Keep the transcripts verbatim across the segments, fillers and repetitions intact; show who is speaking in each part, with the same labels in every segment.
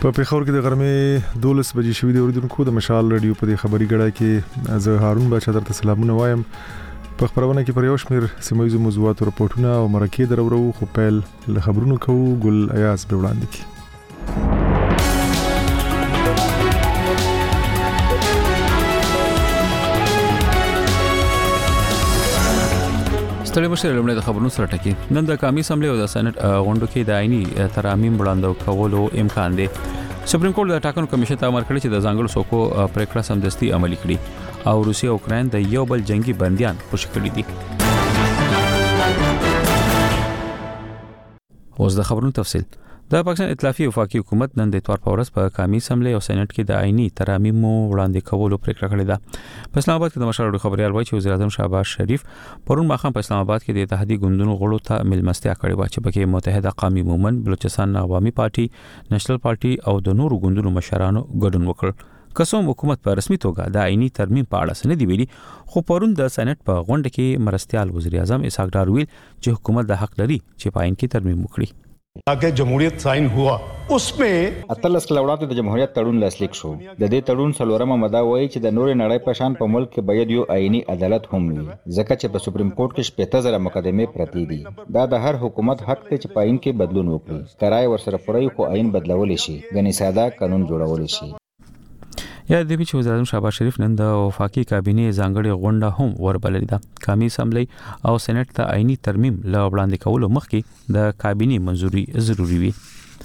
Speaker 1: په پیښور کې د غرمې دولس بجې شوې د اوریدونکو د مشال رادیو په خبري غړای کې زه هارون بچا درته سلامونه وایم. په خبرونه کې پر یو شمېر سیمایي موضوعات او راپورټونه او مرکې درورو خو پیل له خبرونو کوو. ګل ایاز به وړاندې کی.
Speaker 2: ستړي مشه لمړی د خبرونو سره ټکی. نن د قومي اسمبلی او د سېنات غونډو کې د آئینی ترامیم وړاندې کولو امکان دی. سپریم کورټ د ټاکنو کمیشن ته امر کړی چې د ځانګړو څوکو پریکړه سمدستي عملي کړي او روسیه او اوکرين د یو بل جنگي بنديان خوشی کړي دي. اوس د خبرونو تفصیل. د پاکستان ائتلافي وفاقي حکومت نن د اتوار په ورځ په قومي اسمبلی او سېنات کې د آئینی ترامیم وړاندې کولو پریکړه کړې ده. په اسلام آباد کې د مشر خبريال وایي چې وزیر اعظم شهباز شریف پرون ماخام په اسلام آباد کې د اتحادیې ګوندونو غړو ته ملمستیا کړې و چې پکې متحده قومي مومن، بلوچستان عوامي پارټي، نېشنل پارټي او د نورو ګوندونو مشرانو ګډون وکړ. قسم حکومت په رسمي توګه د آئینی ترمیم په اړه سند دی ویلي، خو پرون د سېنات په غونډه کې مرستيال وزیر اعظم اسحاق ډار ویل چې حکومت د حق لري چې په آئین کې ترمیم وکړي.
Speaker 3: اگه جمهوریت ساين हुआ उसमें
Speaker 4: اتلس کلوړات د جمهوریت تړون لاسلیک شو. د دې تړون څلورمه ماده وایي چې د نورې نړۍ په شان په ملک کې باید یو آئینی عدالت هم وي، ځکه چې په سپریم کورټ کې شپږ زره مقدمې پرتې دي. دا د هر حکومت حق دی چې په آئین کې بدلون وکړي. کرای ورسره پړی خو آئین بدلول شي، غني ساده قانون جوړول شي.
Speaker 2: یا د دې چې وزیر اعظم شهباز شریف نن د وفاقي کابینه ځانګړي غونډه هم وربللې ده. قومي اسمبلی او سېنات ته آئینی ترمیم له وړاندې کولو مخکې د کابینه منځوري ضروری وي.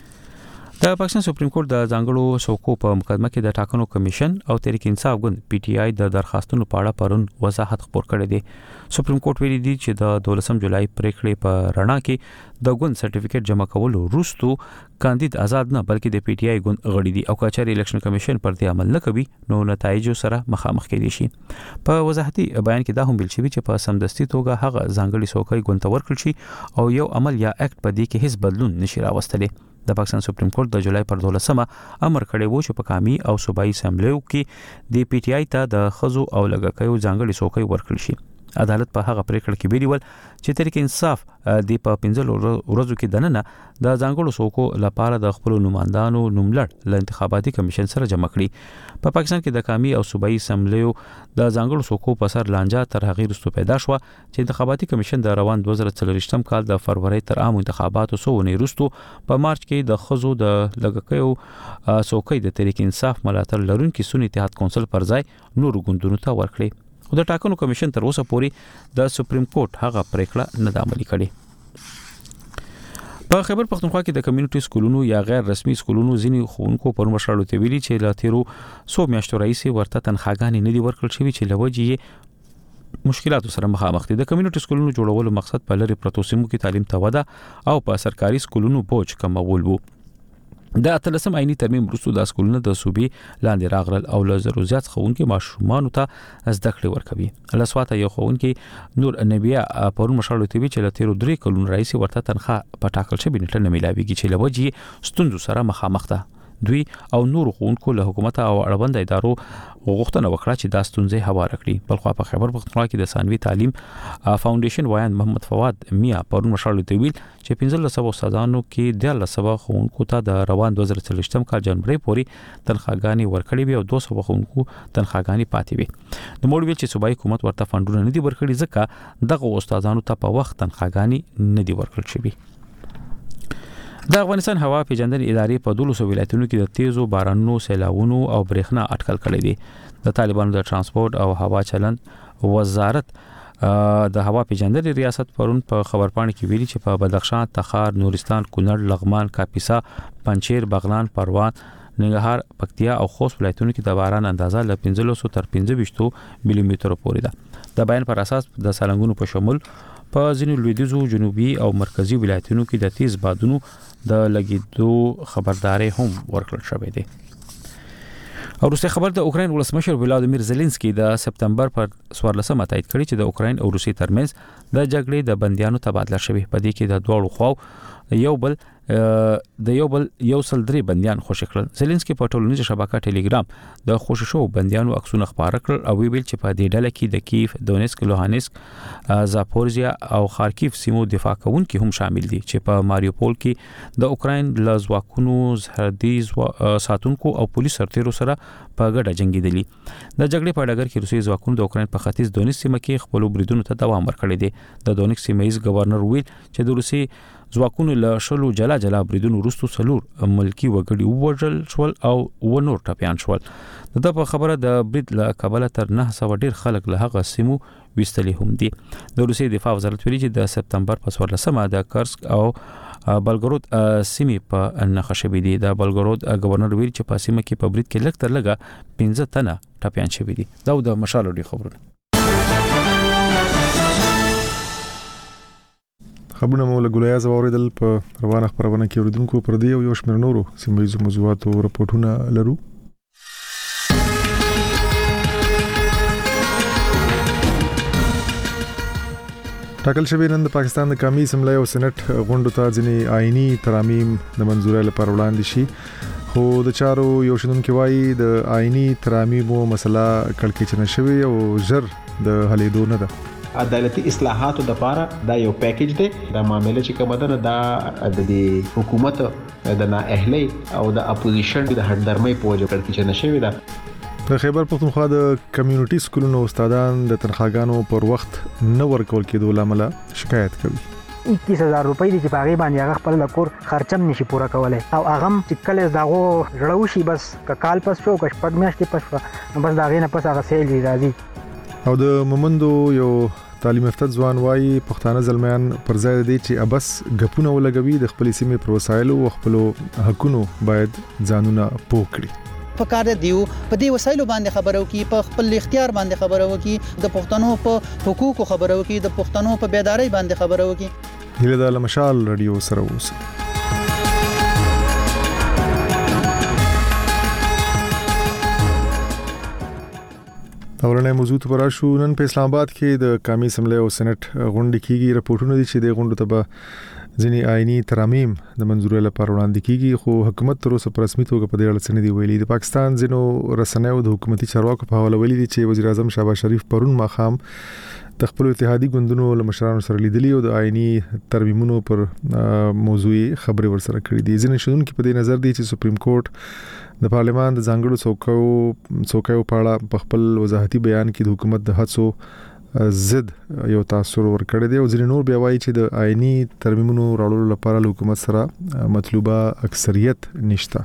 Speaker 2: د پاکستان سپریم کورټ د ځانګړو څوکو په مقدمه کې د ټاکنو کمیشن او تحریک انصاف ګوند پی ټی آی د درخواستونو په اړه پرون وضاحت خبر کړی دی. سپریم کورټ ویلي دی چې د دولسم جولای پریکړې په رڼا کې د ګوند سرټیفیکیټ جمع کولو وروسته کاندید آزاد نه بلکې د پی ټی آی ګوند غړي دي او کچاري الیکشن کمیشن پر دې عمل نه کوي نو نتایج سره مخامخ کېدي شي. په وضاحتي بیان کې دا هم ویل شوی چې په سمدستي توګه هغه ځانګړي څوکۍ ګوند ته ورکړل شي او یو عمل یا اکټ په دې کې هیڅ بدلون نشي راوستلی. د پاکستان سپریم کورټ د جولای پر دولسمه امر کړی و چې په قومي او صوبایي اسمبلیو کې د پی ټی آی ته د خزو او لګکیو ځانګړي څوکۍ ورکړل شي. عدالت په هغه پریکړه کې ویلي ول چې تحریک انصاف د په پنځل ورځو کې دننه د ځانګړو څوکو لپاره د خپل نوماندانو نوملړ ل انتخاباتي کمیشن سره جمع کړي. په پاکستان کې د قومي او صوبایي اسمبلیو د ځانګړو څوکو په سر لانجه تر هغه وروسته پیدا شو چې انتخاباتي کمیشن د روان دوه زره څلور کال د فروری تر عام انتخاباتو سو نه وروسته په مارچ کې د خزو د لګکیو څوکۍ د تحریک انصاف ملاتړ لرونکي سنی اتحاد کونسل پر ځای نورو ګوندونو ته ورکړي. خو د ټاکنو کمیشن تر اوسه پورې د سپریم کورټ هغه پریکړه نه عملي کړې. په خیبر پختونخوا کې د کمیونټي سکولونو یا غیر رسمي سکولونو ځینې ښوونکو پر مشرانو ته ویلي چې لا تیرو څو میاشتو راهیسې ورته تنخواګانې نه دي ورکړل شوي چې لوجې یې مشکلاتو سره مخامخ دي. د کمیونټي سکولونو جوړولو مقصد په لری پروتو سیمو کې تعلیم ته وده او په سرکاري سکولونو بوج کمول وو. د اتلسم آئینی ترمیم وروسته د سکولونو د صوبې لاندې راغلل او له زرو زیات ښوونکي ماشومانو ته زده کړې ورکوي. لسواته یو ښوونکي نور نبیه پرون مشرانو ته ویل چې له تیرو درې کلونو راهیسې ورته تنخواه په ټاکل شوې نیټه نه میلاویږي چې له وجې ستونزو سره مخامخ ده. دوی او نور ښوونکو له حکومت او اړوند ادارو غوښتنه وکړه چې دا ستونزې هوار کړي. بلخو په خیبر پختونخوا کې د ثانوي تعلیم فاونډیشن وایي محمد فواد میا پرون مشرانو ته ویل چې پنځه سوه استادانو کې د سوه ښوونکو ته د روان دوه زره څلور کال جنوري پورې تنخواګانې ورکړې وي او دوه سوه ښوونکو تنخواګانې پاتې وي. د موږ ویل چې صوبایي حکومت ورته فنډونه نه دي ورکړي ځکه دغه استادانو ته په وخت تنخواګانې نه دي ورکړل شوي. د افغانستان هوا پیژندنې ادارې په دولسو ولایتونو کې د تیزو بارانونو، سیلاوونو او برېښنا اټکل کړی دی. د طالبانو د ترانسپورت او هوا چلند وزارت د هوا پیژندنې ریاست پرون په خبرپاڼه کې ویلي چې په بدخشان، تخار، نورستان، کونړ، لغمان، کاپیسا، پنجشیر، بغلان، پروان، ننګرهار، پکتیا او خوست ولایتونو کې د باران اندازه له پنځلس تر پنځه ویشت ملي مترو پورې ده. د بیان پر اساس د سالنګونو په شمول په ځینو لویدیځو، جنوبي او مرکزی ولایتونو کې د تیز بادونو د لګیدو خبرداري هم ورکړل شوې ده. او روسي خبر د اوکرين ولسمشر ولادیمیر زيلنسکي د سپتمبر پر څوارلسمه تایید کړی چې د اوکرين او روسي ترمنځ د جګړې د بندیانو تبادله شوې. په دې کې د دوه خواو یو بل د یو بل یو سل درې بنديان خوشی کړل. زيلنسکي په ټولنیزه شبکه ټلګرام د خوشی شو بنديانو عکسونه خپاره کړل او ویل چې په دې ډله کې د کیف، دونیسک، لوهانسک، زاپورزیا او خارکیف سیمو دفاع کوونکي هم شامل دي چې په ماریوپول کې د اوکراین له ځواکونو سرحدي ساتونکو او پولیس سرتیرو سره په ګډه جنگیدلي. د جګړې په ډګر کې روسي ځواکونو د اوکراین په ختیځ دونیسک سیمه کې خپل بریدونو ته دوام ورکړی دی. د دونیسک سیمه ایز گورنر ویل چې د روسي ځواکونو له شلو جلا جلا بریدونو وروسته څلور ملکی وګړي ووژل شول او و نور ټپيان شول. د په خبره د برید له کابل تر نه سو ډیر خلک له هغه سیمو وستلي هم دي. د روسي دفاع وزارت ویلي چې د سپتمبر په څوارلسمه د کرسک او بلګرود سیمې په نښه شوې دي. د بلګرود گورنر ویل چې په سیمه کې په برید کې لږ تر لږه پنځه تنه ټپيان شوي دي. دا د مشال ډیر خبرونه
Speaker 1: خبرونه مو له ګولیا زوریدل په روانه خبرونه کې اوریدونکو پر دی او یو شمېر نورو سیمایي موضوعاتو راپورټونه لرو. ټاکل شوی نن د پاکستان د قومي اسمبلی او سېنات غونډو ته ځینې آئینی ترامیم د منځورۍ لپاره وړاندې شي، خو د چارو یو شنونکي وایي د آئینی ترامیمو مسله کړکېچنه شوې او ژر د حلېدو نه ده.
Speaker 5: عدالتي اصلاحاتو د لپاره دا یو پیکیج دی. دا معاملې چې کومه ده دا د دې حکومت د نااهلۍ او د اپوزیشن د هټدرمۍ په وجه کړکېچنه شوې ده.
Speaker 1: د خیبر پختونخوا د کمیونټي سکولونو استادان د تنخواګانو پر وخت نه ورکول کېدو لامل شکایت کوي.
Speaker 6: اکیس هزار روپۍ دي چې باغې باندې هغه خپل د کور خرچم نشي پوره کولای او هغه چې کله داغو جوړو شي بس کال پس شو که شپږ میاشتې پس شو بس داغې نه پس هغه سیل راځي.
Speaker 1: او د مومندو یو تعلیم یافته ځوان وایي پښتانه زلمیان پر ځای دي چې ابس غپونه ولګوي د خپل سیمې پر وسایلو او خپل حقونو باید ځانونه پوه کړي.
Speaker 7: په کار دیو په دې وسایلو باندې خبرو کی، په خپل اختیار باندې خبرو کی، د پښتنو په حقوقو خبرو کی، د پښتنو په بیداری باندې خبرو کی.
Speaker 1: هله د مشال رادیو سره اوس اولنې موضوع ته راشو. نن په اسلام آباد کې د قومي اسمبلی او سېنات غونډې کیږي. راپورټونه دي چې د غونډو ته به ځینې آئینی ترامیم د منځورۍ لپاره وړاندې کیږي، خو حکومت تر اوسه په رسمي توګه په دې اړه څه نه دی ویلي. د پاکستان ځینو رسنیو د حکومتي چارواکو په حواله ویلي دي چې وزیر اعظم شهباز شریف پرون ماښام د خپل اتحادي ګوندونو له مشرانو سره لیدلي او د آئینی ترمیمونو پر موضوعي خبرې ورسره کړې دي. ځینې شنونکي په دې نظر دي چې سپریم کورټ د پارلمان د ځانګړو څوکیو څوکیو په اړه په خپل وضاحتي بیان کې د حکومت د هڅو ضد یو تاثر ورکړی دی او ځینې نور بیا وایي چې د آئینی ترمیمونو راوړلو لپاره له حکومت سره مطلوبه اکثریت نشته.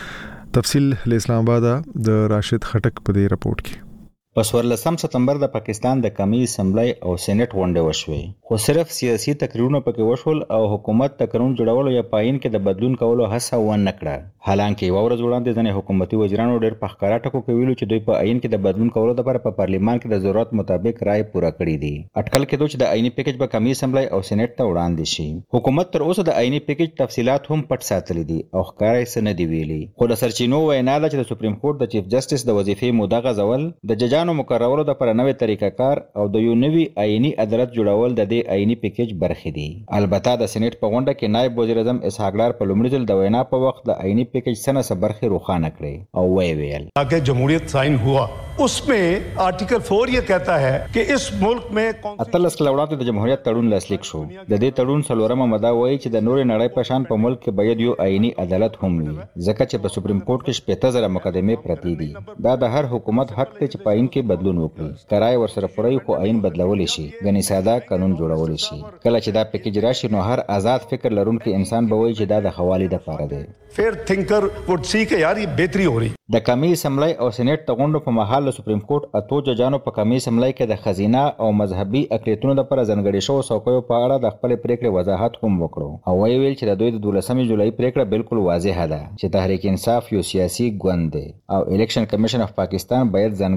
Speaker 1: تفصیل له اسلام آباد د راشد خټک په دې راپورټ کې.
Speaker 4: په څوارلسم سپتمبر د پاکستان د قومي اسمبلی او سېنات غونډې وشوې، خو صرف سیاسي تقریرونه پکې وشول او حکومت د قانون جوړولو یا پاین کې د بدلون کولو هڅه ونه کړه. حالانکه یو ورځ وړاندې ځنې حکومتي وزیرانو ډېر په ښکاره ټکو کې ویلو چې دوی په آئین کې د بدلون کولو لپاره په پارلیمان کې د ضرورت مطابق رائے پوره کړې دي. اټکل کېدو چې د آئینی پیکیج به قومي اسمبلی او سېنات ته وړاندې شي. حکومت تر اوسه د آئینی پیکیج تفصيلات هم پټ ساتلي دي او ښکارا یې نه دی ویلي. خو د سرچینو وینا ده چې د سپریم کورټ د چیف جسټس د وظیفې موده غځول، د ججانو مقررولو د پر نوې طریقه کار او د یو نوي آئینی عدالت جوړول د دې آئینی پیکیج برخې دي. البته د سېنات په غونډه کې نائب وزیر اعظم اسحاق ډار په لومړي ځل د وینا په وخت د آئینی پیکیج سره سره برخې روښانه کړې او وی ویل
Speaker 3: اگے جمهوریت سائن ہوا उसमें आर्टिकल फोर ये कहता है कि इस मुल्क में
Speaker 4: اتلس کلوړات د جمهوریت تړون لاسلیک شو. د دې تړون څلورمه ماده وایي چې د نورې نړۍ په شان په ملک کې باید یو آئینی عدالت هم وي، ځکه چې په سپریم کورټ کې شپږ زره مقدمې پرتې دي. دا د هر حکومت حق دی چې په آئین کې بدلون وکړي. کرای ورسره پوره خو آئین بدلول شي، غني ساده قانون جوړول شي. کله چې دا پیکیج راشي نو هر آزاد فکر لرونکي انسان به وایي چې دا د خوالي د لپاره دی.
Speaker 3: फेयर थिंकर वुड सी के यार ये बेहतरी हो रही.
Speaker 4: د قومي اسمبلی او سېنات د غونډو په مهال سپریم کورټ اتو ججانو په قومي اسمبلی کې د خزینه او مذهبي اقلیتونو لپاره ځانګړي شوو څوکیو په اړه د خپل پریکړې وضاحت هم وکړو او ویل چې د دوی د دولسمې جولای پریکړه بالکل واضحه ده چې تحریک انصاف یو سیاسي ګوند دی او الیکشن کمیشن اف پاکستان باید ځانګړي څوکۍ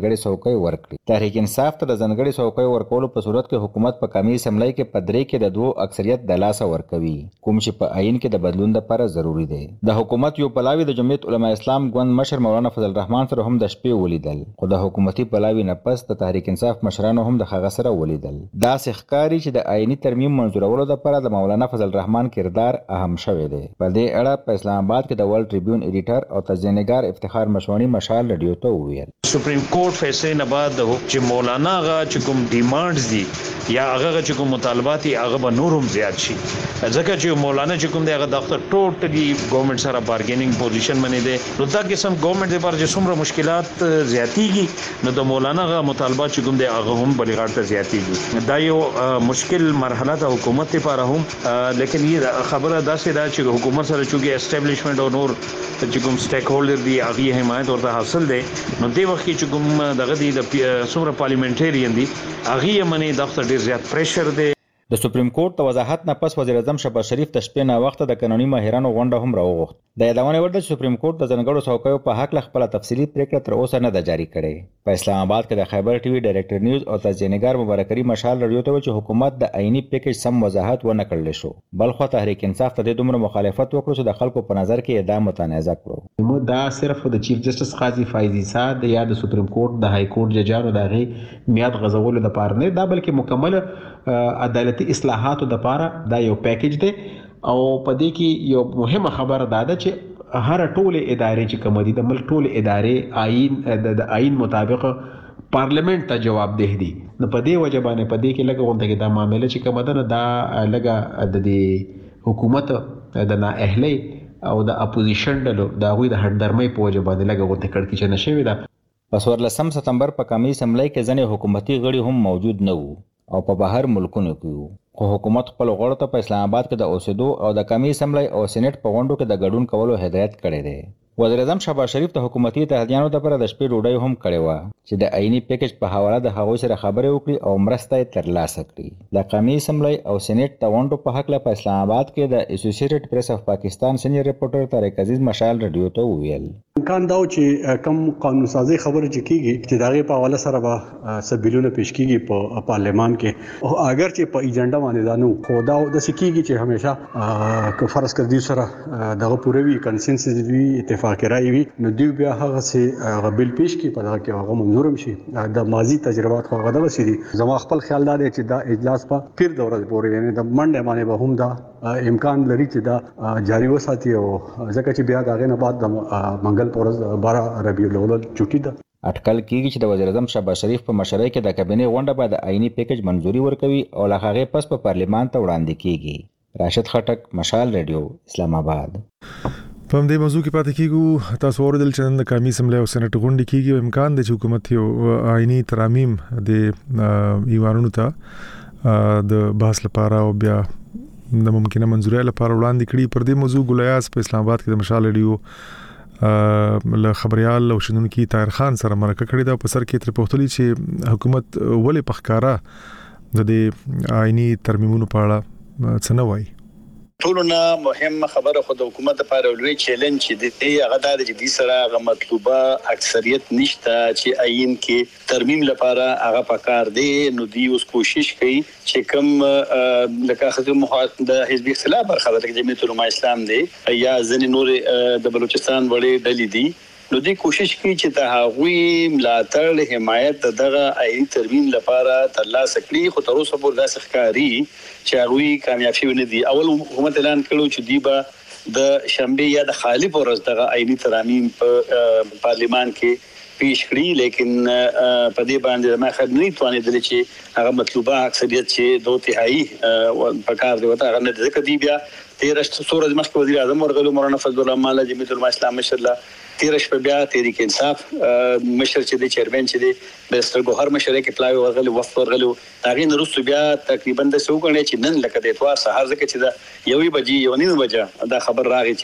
Speaker 4: څوکۍ ورکړي. تحریک انصاف ته د ځانګړي څوکۍ ورکولو په صورت کې حکومت په قومي اسمبلی کې په درې کې د دوو اکثریت د لاسه ورکوي، کوم چې په آئین کې د بدلون لپاره ضروری دی. د حکومت یو پلاوی د جمعیت علما اسلام ګوند مشر مولانا فضل الرحمن سره هم د شپې ولیدل، خو د حکومتي پلاوی نه پس د تحریک انصاف مشرانو هم د هغه سره ولیدل. دا ښکاري چې د آئینی ترمیم منظورولو لپاره د مولانا فضل الرحمن کردار اهم شوی دی. په دې اړه په اسلام آباد کې د ورلد ټریبیون ایډیټر او تجزیه‌نګار افتخار مشوانی مشال رادیو ته وویل
Speaker 8: سپریم کورټ فیصله نه بعد د چې مولانا غا چې کوم ډیمانډز دي یا هغه چې کوم مطالبات دي هغه به نورم زیات شي، ځکه چې مولانا چې کوم دی هغه د ټوټلی ګورنمنت سره بارګینینګ پوزیشن باندې دی، نو دا قسم ګورنمنت لپاره چې څومره مشکلات زیاتېږي نو د مولانا غا مطالبات چې کوم دی هغه هم بلغړ ته زیاتېږي. دا یو مشکل مرحله د حکومت لپاره هم، لیکن یہ خبره داسې ده چې حکومت سره چې اسټابلیشمنت او نور چې کوم سټیک هولډر دی هغه حمایت ورته حاصل دی، نو دې وخت چې کوم دغه دی د څومره پارلیمنټریان دي هغه یې منی دغه ډیر زیات پریشر دی.
Speaker 4: د سپریم کورټ د وضاحت نه پس وزیر اعظم شهباز شریف د شپې نه وخت د قانوني ماهرانو غونډه هم راوغوښت. د یادونه ورته چې سپریم کورټ د ځانګړو څوکیو په حق له خپل تفصیلي پریکړه تر اوسه نه ده جاری کړې. په اسلام آباد کې د خیبر ټي وي ډایریکټر نیوز او تجزیه‌نګار مبارک کریم مشال رادیو ته چې حکومت د آئینی پیکیج سم وضاحت ونه کړل شو، بلخو تحریک انصاف ته د دومره مخالفت وکړو چې د خلکو په نظر کې اعدام متنازع کړو.
Speaker 5: مو دا صرف د چیف جسټس قاضي فایزي صاحب یا د سپریم کورټ د های کورټ ججانو دغه میاد غزولو د پاره نه، دا بلکې مکمل عدالتي اصلاحاتو د پاره دا یو پیکیج دی. او په دې کې یو مهمه خبره دا ده چې هر ټوله ادارې چې کوم دي د ملک ټوله ادارې آئین د آئین مطابق پارلیمنت ته جوابدeh دي. نو په دې وجه باندې په دې کې لګه غونډه کې دا معاملې چې کوم ده دا لګه د دې حکومت د نااهلي او د اپوزیشن ډلو دا غوي د هټدرمۍ په وجه باندې لګه غونډه کړ کې چې نشوي ده.
Speaker 4: په څوارلسم سپتمبر په قومي اسمبلی کې ځنې حکومتي غړي هم موجود نه وو او په بهر ملکونو کې وو، خو حکومت خپل غړو ته په اسلام آباد کې د اوسېدو او د قومي اسمبلی او سېنات په غونډو کې د ګډون کولو هدایت کړی دی. وزیر اعظم شهباز شریف د حکومتي اتحادیانو لپاره د شپې ډوډۍ هم کړې وه چې د آئینی پیکیج په حواله د هغوی سره خبرې وکړي او مرسته یې ترلاسه کړي. د قومي اسمبلی او سېنات د غونډو په هکله په اسلام آباد کې د اسوسییټډ پریس اف پاکستان سینیئر ریپورټر طارق عزیز مشال رادیو ته وویل
Speaker 3: امکان دا چې کم قانون سازي خبره چې کیږي چې دغه په حواله سره به سبیلونه پیش کیږي په پارلمان کې، او اگر چې په ایجنډا باندې دانو خو دا د سکیږي چې همیشه که فرض کړ دي سره دغه پوروي کنسنسس وی اتفاق راي وي نو دی بیا هغه سي غبل پیش کی په دغه کې هغه منظورم شي. د ماضي تجربات خو غدا وسیدي. زما خپل خیال دا دی چې دا اجلاس په پیر دوره پورې یعنی د منډه باندې به هم دا امکان لري چې دا جاری وساتي، او ځکه چې بیا دغه نه بعد د منګل پورز بارہ ربیع الاول چټي ده.
Speaker 4: اټکل کېږي چې د وزیر اعظم شهباز شریف په مشرۍ کې د کابینې غونډه به د آئینی پیکیج منځوري ورکوي او له هغې پس په پارلیمان ته وړاندې کېږي. راشد خټک، مشال رادیو، اسلام آباد.
Speaker 1: په دې موضوع کې پاتې کیږو. تاسو اوریدل چې د قومي اسمبلی او سېنات غونډې کیږي، امکان دی چې حکومت یو آئینی ترامیم د ایوانونو ته د بحث لپاره او بیا د ممکنه منځوري لپاره وړاندې کړي. پر دې موضوع ګلیاس په اسلام آباد کې د مشال رادیو له خبريال او شنونکي طاهر خان سره مرکه کړې ده. په سر کې تر پوښتنې چې حکومت ولې پخکارا د دې آئینی ترمیمونو په اړه څه نه وایي.
Speaker 9: ټولونه مهمه خبره خو د حکومت لپاره لوی چیلنج چې دی هغه دا دی چې د سره غو مطلوبه اکثریت نشته چې آئین کې ترمیم لپاره هغه پکار دی. نو دی اوس کوشش کوي چې کوم لکه خدای محاط د حزب اختلاف برخه د جمعیت علماء اسلام دی یا ځنې نور د بلوچستان وړي ډلې دي، نو دی کوشش کوي چې د هغوی ملاتړ حمایت دغه آئین ترمیم لپاره ترلاسه کړي. خو تر اوسه پورې داسې ښکاري چې هغوی کامیاب شوي نه دي. اول حکومت اعلان کړو چې دی به د شنبه یا د خالف ورځ دغه آئینی ترامیم په پارلیمان کې پیش کړي، لیکن په دې باندې ما خد نه توانېدل چې هغه مطلوبه اکثریت چې دوه تهایی په کار دی وته هغه نه ځکه دی بیا تیرش څورز مخکې وزیر اعظم ورغلو مولانا فضل الرحمن جمعیت علماء اسلام مشر تیرش په بیا تحریک انصاف مشر چې دی چیرمن چې دی بیرستر ګوهر مشر کې پلاوی ورغلو وفد ورغلو هغه نورستو بیا تقریبا د سو غنې چې نن لکه د اتوار سهار ځکه چې دا یوې بجې یو نیمه بجه دا خبر راغی چې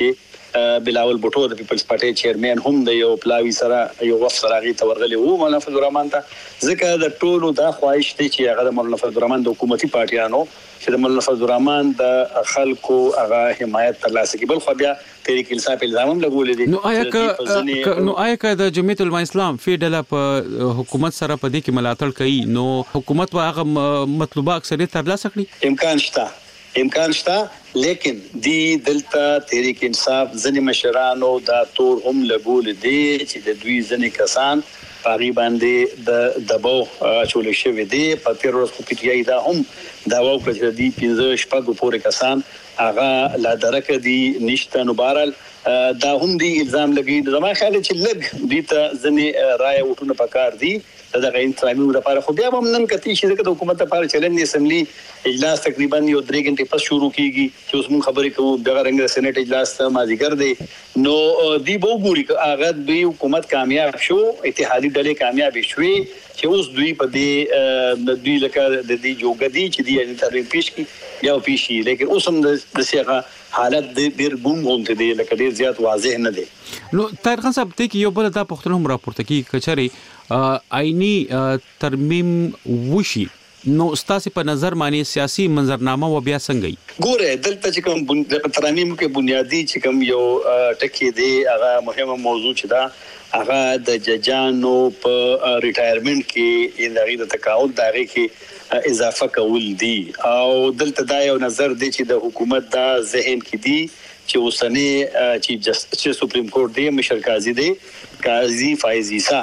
Speaker 9: بلاول بوټو د پیپلز پارټي چیرمن هم د یو پلاوی سره یو وفد سره غي تورغلي وو مولانا فضل الرحمن ته ځکه د ټولو دا خواهش دی چې هغه د مولانا فضل الرحمن د حکومتي پارټیانو چې د مولانا فضل الرحمن د خلکو هغه حمایت ترلاسه کړي بل خو بیا تحریک انصاف الزام هم لګولې دي
Speaker 2: نو آیا نو آیا د جمعیت العلماء اسلام فیډل په حکومت سره په دې کې ملاتړ کوي نو حکومت هغه مطلوبه اکثریت ترلاسه کړي
Speaker 9: امکان شته امکان شته لیکن دی دلته تحریک انصاف ځنې مشرانو دا تور هم لګول دي چې د دوی ځنې کسان پاغي باندې د دباو چول شوی دی په تیر ورځ په پی ټی آی دا هم دا وو چې دی پنځه شپږ پورې کسان هغه لا درکه دي نشته نو بهرال دا هم دی الزام لګي زما خیال چې لګ دي ته ځنې رائے وټونه پکار دي دغه انتظامی لپاره خو بیا هم نن کتی چې د حکومت لپاره چلن اسمبلی اجلاس تقریبا یو درې غنټې پس شروع کیږي چې اوس موږ خبرې کوو دغه رنګ سېنات اجلاس ته مازیګر دی نو دی به وګوري هغه به حکومت کامیاب شو اتحادی ډلې کامیاب شوي چې اوس دوی په دې د دوی لکه د دې جوګدي چې دی ان تر پیش کی یا پیشي لیکن اوس هم د سیغه حالت ډیر ګونګ غونډه دی لکه ډیر زیات واضح نه دی
Speaker 2: نو طاهر خان صاحب ته یو بل دا پښتون هم راپورته کی کچري آئینی ترمیم وشي نو ستاسو په نظر معنی سیاسي منظرنامه و بیا څنګه
Speaker 9: ګوره دلته چې کوم د ترمیم کې بنیادی چې کوم یو ټکی دی هغه مهمه موضوع چې دا هغه د ججانو په ریټایرمنټ کې د د تقاعد دغه کې اضافه کول دي او دلته دا یو نظر دی چې د حکومت دا ذهن کې دی چې اوسنی چیف جسټس سپریم کورټ دی مشر قاضي دی قاضي فایز عیسی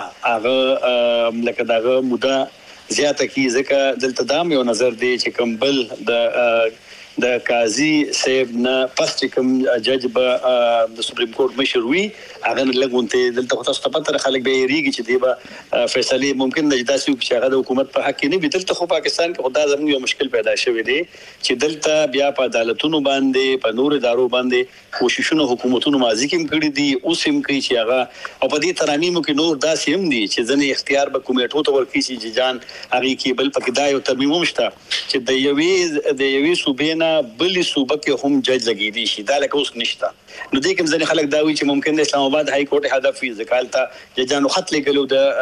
Speaker 9: هغه لکه دغه موده زیاته کی ځکه دلته دا یو نظر دی چې کمبل د د قاضي صاحب نه پس چې کوم جج به د سپریم کورټ مشر وي هغه لګونته دلته خو تاسو په خلک به یریږي چې دی به فیصله ممکن نه جدا شي چې هغه د حکومت په حق کې نه وي دلته خو پاکستان کې خدا زموږ یو مشکل پیدا شوی دی چې دلته بیا په عدالتونو باندې په نور ادارو باندې کوششونه حکومتونو ماضي کې کړی دي اوس هم کوي چې هغه او په دې ترانیمو کې نور داسې هم دي چې ځنې اختیار به کمیټو ته ورکړي چې جان هغه کې بل پکې دا یو ترمیم هم شته چې د یوې د یوې صوبې بلې صوبه کې هم جج لګیدي شي دا لکه اوس نشته نو دې کوم ځنې خلک دا وی چې ممکن د اسلام آباد های کورټ هدف وي ځکالته ججانو خط لګلو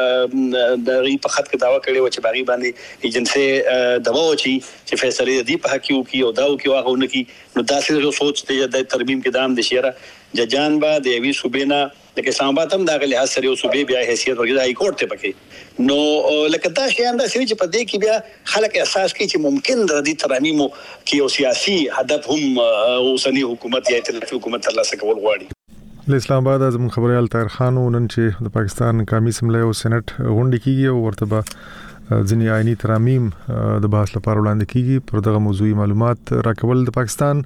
Speaker 9: د د ری په خط کې داوا کړي و چې باغی باندې ایجنسی دوا و چې فیصله دی په حق یو کې او دا او کې واغونه کې نو داسې یو سوچ ته د ترمیم کې دام د شیره ججان با د یوې صوبې نه د اسلام آباد هم دا غلي حاصل یو صوبې بیا حیثیت ورګي های کورټ ته پکې نو لکه دا شی انده چې په دې کې بیا خلک احساس کوي چې ممکن د دې ترمیمو کې یو سیاسي هدف هم اوسنی حکومت یا ائتلافي حکومت ترلاسه کول غواړي
Speaker 1: د اسلام آباد اعظم خبريال طاهر خان نن چې د پاکستان قومي اسمبلی او سېنات غونډه کیږي او ورته به ځینې آئینی ترامیم د بحث لپاره وړاندې کیږي پر دغه موضوعي معلومات راکول د پاکستان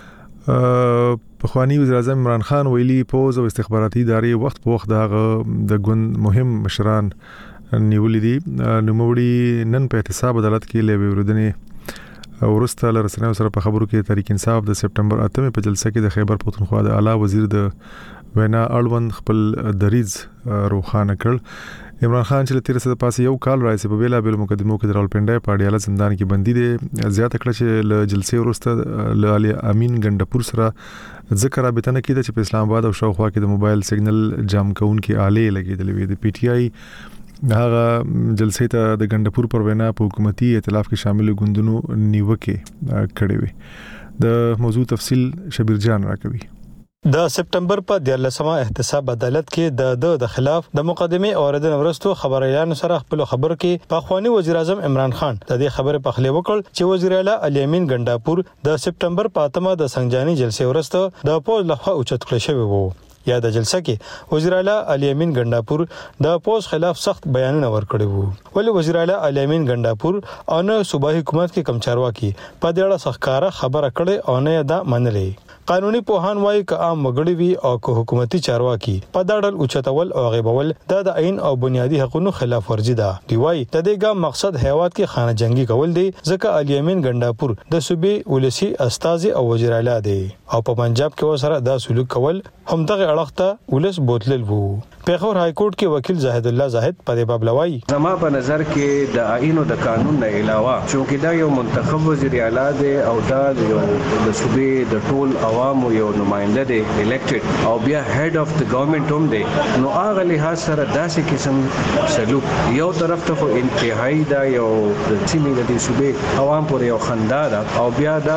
Speaker 1: پخوانی وزیر اعظم عمران خان ویلي پوز او استخباراتي ادارې وخت په وخت دغه د ګوند مهم مشران نیولې دي نوموړي نن په احتساب عدالت کې لوي وردنې ورسته لرسنیو سره په خبرو کې تحریک انصاف د سپټمبر اتمه په جلسه کې د خیبر پختونخوا د اعلی وزیر د وینا اړوند خپل دریز روخانه کړ عمران خان چې تیر څه د پاسه یو کال راځي په بیلا بیل مقدمو کې د راولپنډای په اړیاله زندان کې بندي دي زیاته کړه چې له جلسې ورسته له علي امین ګندپور سره ذکر رابطه نه کیده چې په اسلام آباد او شاوخوا کې د موبایل سیګنل جام کون کې آلې لګیدلې وي د پی ټی آی هغه جلسې ته د ګندپور پر وینا په حکومتي ائتلاف کې شامل ګوندونو نیوکه کړې وي د موضوع تفصیل شبیر جان راکوي
Speaker 10: د سپټمبر په دیارلسمه احتساب عدالت کې د د خلاف د مقدمه اوریدنه ورستو خبريان سره خپل خبر کې پخوانی وزیر اعظم عمران خان د دې خبره په خله وکړ چې وزیر اعلی علي امین ګنداپور د سپټمبر په اتمه د سنجاني جلسې ورسته د پوز لخوا اوچت کړی شوی وو یا د جلسه کې وزیر اعلی علي امین ګنداپور د پوز خلاف سخت بیانونه ورکړي وو ولې وزیر اعلی علي امین ګنداپور او نه صوبایي حکومت کې کمچارواکي په دې اړه سخکاره خبره کړي او نه دا منلې قانوني پوهان وايي ک عام وګړي وي او ک حکومتي چارواکي په داړل اوچتول او غیبول د د عین او بنیادی حقوقو خلاف ورزي ده دی وايي د دې ګام مقصد هیواد کې خانه جنگي کول دي ځکه علي امین ګنداپور د صوبې ولسی استاذ او وزیر اعلی دی او په پنجاب کې وسره دا سلوک کول هم دغه اړخته ولس بوتلل وو پیښور های کورټ کې وکیل زاهد الله زاهد په باب لوي
Speaker 11: زما په نظر کې د عین او د قانون نه علاوه چې دا یو منتخب وزیر اعلی دی او دا د صوبې د ټول او عوامو یو نماینده دی الیکټډ او بیا هډ اف د ګورنمنت هم دی نو هغه لحاظ سره داسې قسم سلوک یو طرف ته خو انتهایی دا یو د سیمې د دې صوبې عوام پورې یو خندا ده او بیا دا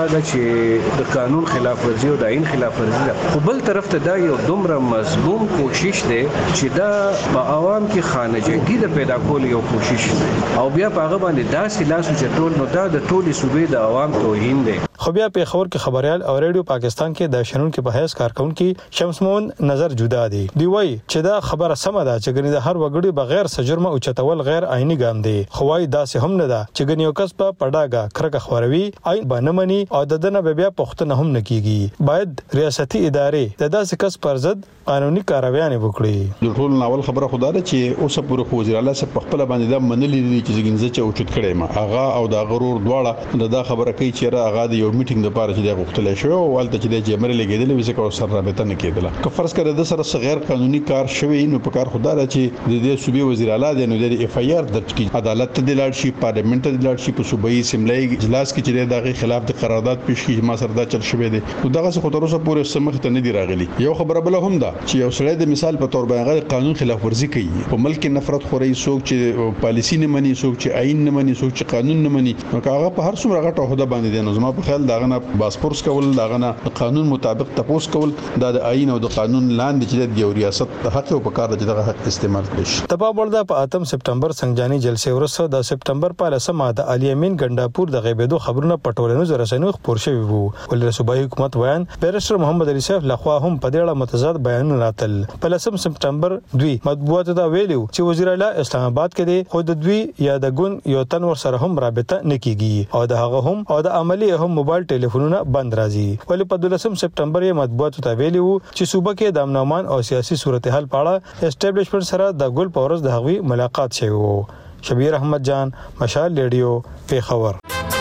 Speaker 11: چې د قانون خلاف ورزي او د آئین خلاف ورزي ده خو بل طرف ته دا یو دومره مضمون کوشش دی چې دا په عوام کې خانجګي د پیدا کول یو کوشش دی او بیا په هغه باندې داسې لاس چټول نو دا د ټولي صوبې د عوام توهین دی.
Speaker 10: خو بیا په خبر کې خبريال او ریډیو پاکستان کې د شنونکو په حیث کارکونکو شمس مون نظر جدا دي دی وای چې دا خبره سم ده چې ګنې د هر وګړي بغیر سجرمه او چتول غیر آئینی ګام دي خو وايي داسې هم نه ده چې ګنې یو کس په پډاګه کرکه خوروي آئین باندې او د دنه بیا پښتنه هم نکېږي باید ریاستي ادارې د داسې کس پر ضد قانوني کاروایي وکړي.
Speaker 12: د ټول ناول خبره خو دا ده چې اوسه پوره وزیر اعلی سره په خپل باندې دا منلي دي چې ګنځه چې اوچت کړي ما اغا او دا غرور دواړه دا خبره کوي چې را اغا د یو میټینګ د پاره چې د غوښتل شو او ولته چې د جمهور لګیدل وي چې سره رابطه نه کېدله که فرض کړه د سره غیر قانوني کار شوی نو په کار خدای را چې د دې صوبې وزیر اعلی د نو د اف ای آر درج کړي عدالت ته د لاړ شي پارلیمنت ته د لاړ شي په صوبایي سیملای اجلاس کې چې دغه خلاف د قرارداد پیش کړي ما سره دا چل شوی دی نو دغه څه خو تر اوسه پورې سمخ ته نه دی راغلی. یو خبره بل هم ده چې یو سړی د مثال په تور باندې قانون خلاف ورزي کوي په ملک نفرت خوري څوک چې پالیسی نه مني څوک چې آئین نه مني څوک چې قانون نه مني نو هغه په هر څومره غټه عہده باندې دی نو زما په خیال داغه نه پاسپورت کول داغه نه قانون مطابق تپوس کول دا د آئین او د قانون لاندې چې د ریاست د حق او په کار د دغه حق استعمال کړي.
Speaker 10: تبا بلدا په اتم سپټمبر سنجاني جلسه ورسره د سپټمبر په لسمه د علي امین ګنداپور د غیبېدو خبرونه پټولنو رسنیو خبر شوی وو ول صوبایي حکومت بیان بیرسټر محمد علي سیف لخوا هم په دې اړه متضاد بیان راتل. په لسم سپټمبر دوی مطبوعات دا ویلو چې وزیر اعلی اسلام آباد کې دی خو د دوی یا د ګون یو تن ور سره هم رابطه نکېږي او د هغه هم او د عملی هم موبایل ټلیفونونه بند راځي. ولې په دولسم سپټمبر یې مطبوعات ته ویلو چې صوبه کې د امن او سیاسي صورتحال په اړه اسټابلیشمنت سره د ګل پاورز د هغوی ملاقات شوی وو. شبیر احمد جان مشال ریډیو پیښور.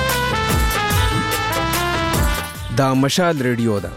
Speaker 13: دا مشال ریډیو ده.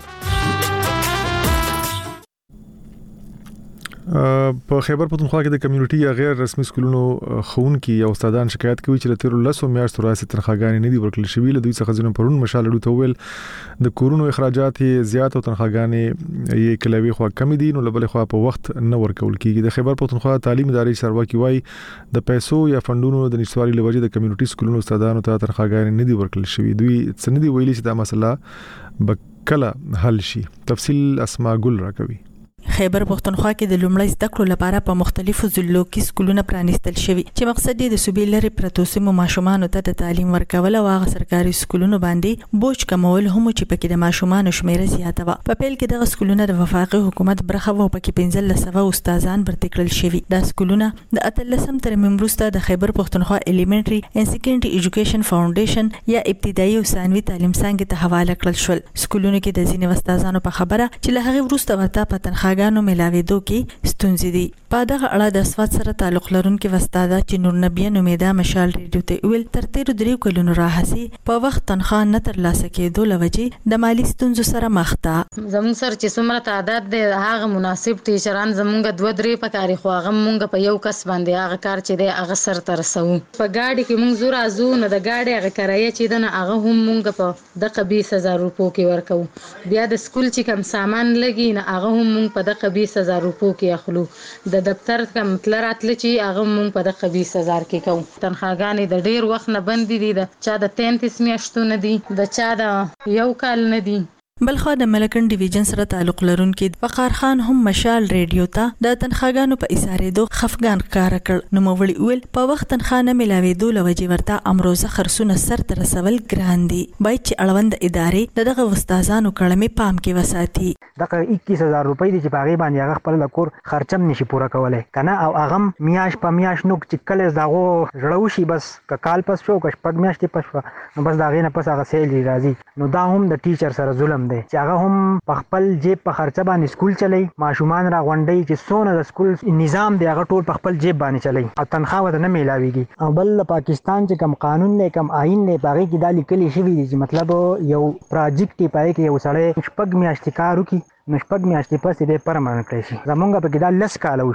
Speaker 1: په خیبر پختونخوا کې د کمیونټي یا غیر رسمي سکولونو خونکي او استادان شکایت کوي چې تیر لسو میاشتو راځي تنخواګانې نه دي ورکړل شوې له دوی څخه ځینې پرون مشال اډو ته ویل د کورونو اخراجات زیات او تنخواګانې یې کلوي خو کم دي نو لبل خو په وخت نه ورکول کیږي. د خیبر پختونخوا تعلیم ادارې سروکی وای د پیسو یا فندونو د نشټوالي لوجه د کمیونټي سکولونو استادانو ته تنخواګانې نه دي ورکړل شوې. دوی څنګه دی ویلي چې دا مسله بکله حل شي. تفصیل اسماء ګل راکوي.
Speaker 14: خیبر پختونخوا کې د لومړی زده کړو لپاره په مختلفو ضلعو کې سکولونه پرانیستل شوي چې مقصد یې د صوبې لري پرتو سیمو ماشومانو ته د تعلیم ورکول او هغه سرکاري سکولونو باندې بوج کمول هم چې پکې د ماشومانو شمیره زیاته و. په پیل کې دغه سکولونه د وفاقي حکومت برخه و پکې پنځل لسوه استادان برتي کړل شوي. دا سکولونه د اتلسم ترمیم وروسته د خیبر پختونخوا الیمنټري اینڈ سیکنډري ایجوکیشن فاونډیشن یا ابتدایي او ثانوي تعلیم څنګه ته حواله کړل شول. سکولونو کې د ځینې استادانو په خبره چې له هغه وروسته ورته په تنخوا ګانو ملاويدو کې ستونزې دي. په دغه اړه د اسوات سره تعلق لرونکي استاد چې نور نبی نومیدا مشال ریډیو ته ویل تر تیر دریو کلونو راهسي په وخت تنخوا نه ترلاسه کېدو لوجې د مالی ستونزو سره مخ ده.
Speaker 15: زموږ سره چې څومره تعداد دی هغه مناسب ټیچران زموږ دوه درې پکاري خو هغه مونږ په یو کس باندې هغه کار چې دی هغه سر تر رسو. په گاډي کې مونږ زور ازو نه د گاډي هغه کرایه چې دنه هغه هم مونږ په دغه بیس هزار روپو کې ورکو. بیا د سکول چې کم سامان لګي نه هغه هم مونږ په دغه بیس هزار روپو کې اخلو. د دفتر کم تلراتل چې هغه مونږ په دغه بیس هزار کې کوو. تنخواګانې د ډیر وخت نه بند دي د چا د تینتیس میاشتو نه دي د چا د یو کال نه دي.
Speaker 14: بلخوا د ملکن ډیویژن سره تعلق لرونکي وقار خان هم مشال ریډیو ته د تنخواګانو په اسارېدو خفګان ښکار کړ. نو مولي ویل په وخت تنخوا نه ملاوېدو لوجې ورته امروزه خرڅونه سر تر رسول ګران دي. باید چې اړوند ادارې د دغه استادانو کړمې پام کې وساتي.
Speaker 6: دغه اکیس هزار روپۍ دي چې باغې باندې هغه خپل کور خرچم نشي پوره کولای کنه او هغه میاش په میاش نو چې کله داغو جوړو شي بس کال پس شو کښ پټ میاشتې پس نو بس داغې نه پس هغه سیل راځي. نو دا هم د ټیچر سره ظلم دی چې هغه هم په خپل جیب په خرچه باندې سکول چلی ماشومان را غونډي چې سونه د سکول نظام دی هغه ټول په خپل جیب باندې چلی او تنخواه ورته نه میلاویږي. او بل پاکستان چې کم قانون نه کم آئین نه باغې کې د لیکلي شوی دی چې مطلب یو پروجیکټ پای کې یو سړی شپږ میاشتې کار وکړي نو شپږ میاشتې پس دې پرماننت شي. زمونږ په کې دا لس کال وشو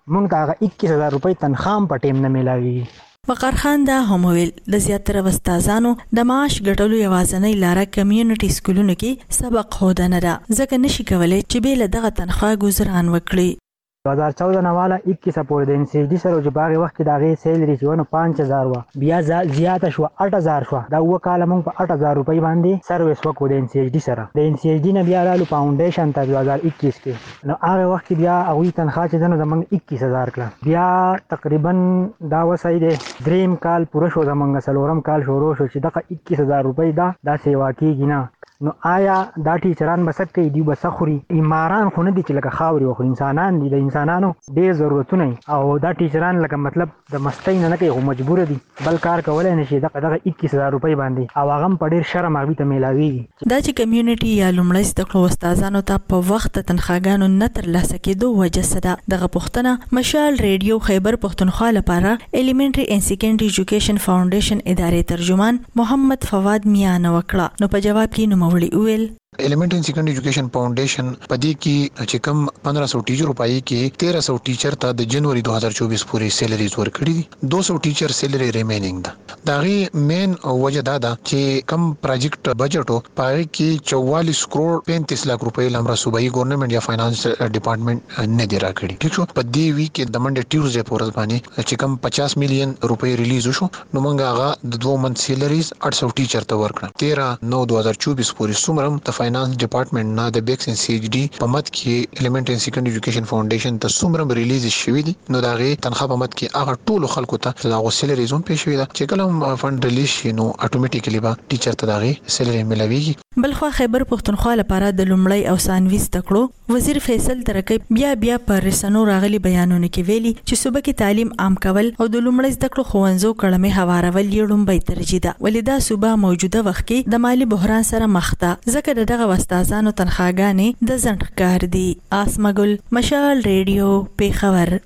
Speaker 6: مونږ ته هغه اکیس هزار روپۍ تنخواه په ټیم نه ملاوي.
Speaker 14: وقار خان دا هم ویل د زیاتره استادانو د معاش ګټلو یوازینۍ لاره کمیونټي سکولونو کې سبق ښودنه ده، ځکه نشي کولای چې بې له دغه تنخواه ګذران وکړي.
Speaker 6: دو हज़ार चौदह نه والا اکیس پورې د ان سی ډي سره چې باغ وخت کې دا غي سیلري چې ونه پنځه هزار و بیا زیاته شو اټ هزار شو. دا و کال مونږ په اټ هزار روپۍ باندې سرویس وکړو د ان سی ډي سره. د ان سی ډي نه بیا رالو فاونډیشن ته دو हज़ार इक्कीस کې، نو هغه وخت کې بیا هغه تنخواه چې دنه زمونږ اکیس هزار کړه. بیا تقریبا دا وسای دی دریم کال پوره شو، زمونږ سلورم کال شروع شو چې دغه اکیس هزار روپۍ دا دا سیوا کیږي نه. نو آیا دا ټیچران بسک کوي دی بسخوري ایماران خو نه دي چې لکه خاوري او انسانان دي، د انسانانو ډېر ضرورتونه او دا ټیچران لکه مطلب د مستی نه کوي، خو مجبور دي بل کار کولای نشي. دغه دغه اکیس هزار روپۍ باندې او هغه په ډېر شرم هغه ته میلاوي.
Speaker 14: دا چې کمیونټي یا لومړی زده کړو استادانو ته په وخت تنخواګانو نه ترلاسه کېدو وجه څه ده؟ دغه پوښتنه مشال ریډیو خیبر پښتونخوا لپاره الیمنټري اینڈ سیکنډري ایجوکیشن فاونډیشن ادارې ترجمان محمد فواد میان وکړه. نو په جواب کې نو وړي ویل
Speaker 16: element and secondary education foundation पदी की چې کم पंद्रह सौ टीचर پای کې तेरह सौ टीचर ته د جنوري दो हज़ार चौबीस پورې سیلریز ورکړي دي. दो सौ टीचर سیلری ریمینینګ ده. دا غي مین وجه دا ده چې کم پروجیکټ بجټو پای کې चौवालीस کروڑ पैंतीस लाख روپۍ لمره صوبایي ګورنمنت یا فاینانس ډپارټمنټ نه دی راکړي. ٹھیک شو. په دې وی کې د منډه ټیوزډے پورز باندې چې کم पचास میلیون روپۍ ریلیز شو، نو موږ هغه د دوه منث سیلریز आठ सौ टीचर ته ورکړه. तेरह नौ दो हज़ार चौबीस پورې سومرم ته فاینانس ډپارټمنټ نه د بیکس ان سی ایچ ډي په مت کې الیمنټ ان سیکنډري ایجوکیشن فاونډیشن ته سومرم ریلیز شوی دي، نو دا غي تنخواه په مت کې هغه ټولو خلکو ته دا غوسله ریزون پېښ شوی دا چې کله فند ریلیز شي نو اتوماتیکلی به ټیچر ته دا غي سیلری ملويږي.
Speaker 14: بلخوا خیبر پښتونخوا لپاره د لومړی او ثانوي زده کړو وزیر فیصل ترکي بیا بیا پر رسنو راغلي بیانونه کې ویلي چې صوبه کې تعلیم عام کول او د لومړی زده کړو خوندزو کړمې هوارول یې لومړی ترجیح ده، ولې دا صوبه موجوده وخت کې د مالی بحران سره مخ ده، ځکه دغه استادانو تنخواګانې د ځنډ کار دي. آسمګل مشال ریډیو پیښور.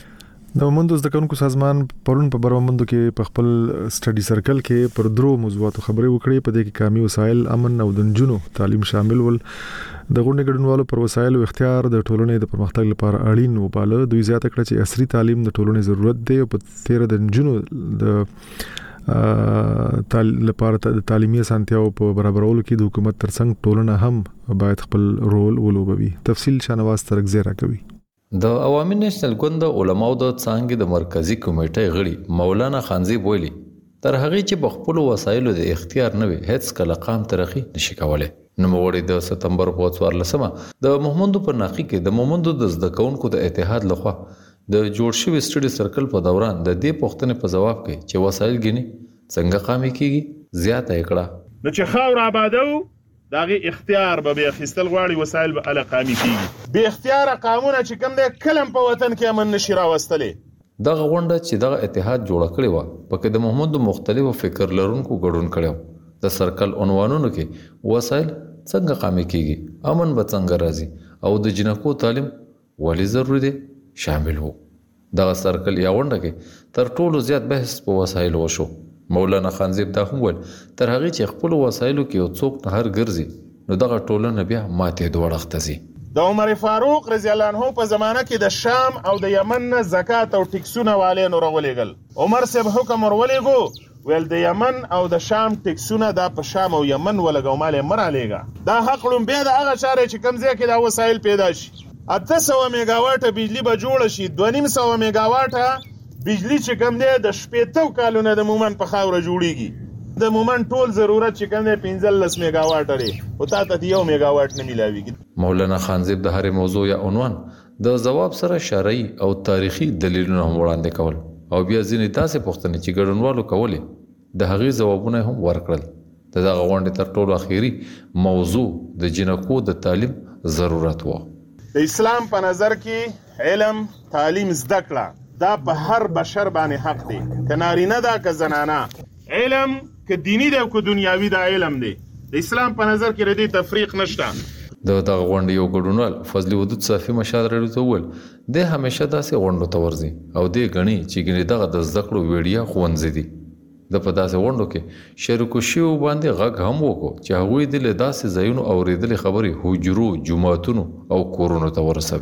Speaker 1: د مومندو زده کوونکو سازمان پرون په برومندو کې په خپل سټډي سرکل کې پر درو موضوعاتو خبرې وکړې. په دې کې کامي وسایل، امن او د نجونو تعلیم شامل ول. د غونډې ګډونوالو پر وسایلو اختیار د ټولنې د پرمختګ لپاره اړین وباله. دوی زیاته کړه چې عصري تعلیم د ټولنې ضرورت دی او په تیر د نجونو د تال لپاره د تعلیمي اسانتیاو په برابرولو کې د حکومت ترڅنګ ټولنه هم باید خپل رول ولوبوي. تفصیل شانواز ترکزی راکوي.
Speaker 17: د عوامي نېشنل ګوند د علماو د څنګه د مرکزی کمیټې غړي مولانا خانزي بولی تر هغه چې په خپل وسایلو د اختیار نه وي هیڅ کله قام ترقی نشي کولای. نو مغوړي د سپتمبر په څوارلسمه د مومندو په ناقي کې د مومندو د زده کوونکو د اتحاد لخوا د جوړ شوی سټډي سرکل په دوران د دې پوښتنې په جواب کې چې وسایل ګني څنګه قامي کیږي زیاته کړه.
Speaker 18: نو چې خاور آبادو داغه اختیار به به خستل غواړي وسایل به ال قامي کیږي. به اختیار قانون چې کوم د کلم په وطن کې امن نشي راوستلې.
Speaker 17: دغه غونډه چې دغه اتحاد جوړ کړی و پکې د محمد مختلفو فکر لرونکو ګډون کړو. د سرکل عنوانونو کې وسایل څنګه قامي کیږي، امن به څنګه راځي او د جنکو تعلیم ولې ضروري دی شامل وو. دغه سرکل یا غونډه کې تر ټولو زیات بحث په وسایل وشو. مولانا خانزیب دا هم ول تر هغه چې خپل وسایلو کې یو څوک هر ګرځي نو دغه ټولنه بیا ماته دوه وختزي.
Speaker 18: د عمر فاروق رضی الله عنه په زمانه کې د شام او د یمن نه زکات او ټیکسونه والے نور ولېګل. عمر صاحب حکم ورولېګو ویل د یمن او د شام ټیکسونه د په شام او یمن ولګو مال مرالېګا. دا حق لوم به د هغه چاره چې کمزې کې دا وسایل پیدا شي. اته سوه میگاواټ بجلی به جوړ شي، دوه نیم سوه میگاواټ بجلی چې کم دی د شپېتو کالونو د مومن په خاوره جوړیږي. د مومن ټول ضرورت چې کم دی پنځلس میگاواټ لري او تا ته یو میگاواټ نه ملاويږي.
Speaker 17: مولانا خانزیب د هر موضوع یا عنوان د جواب سره شرعي او تاریخي دلیلونه هم وړاندې کول او بیا ځینې تاسو پوښتنې چې ګډونوالو کولې د هغې ځوابونه هم ورکړل. دغه غونډې تر ټولو اخیری موضوع د جنکو د تعلیم ضرورت و.
Speaker 18: د اسلام په نظر کې علم تعلیم زده کړه دا په هر بشر باندې حق دی، که نارینه ده که زنانه. علم که دینی ده که دنیاوی ده علم دی. د اسلام په نظر کې ردی تفریق نشته.
Speaker 17: د دغه غونډې یو ګډونوال فضل ودود صافي مشال راډیو ته وویل د همیشه داسې غونډو ته ورځي او د غني چې ګنې دغه د زده کړو ویډیا خوندې دي. د په داسې غونډو کې شریکو شیو باندې غږ هم وکړو چې هغوی د داسې ځایونو اورېدلې خبرې حجرو، جوماتونو او کورونو ته ورسوي.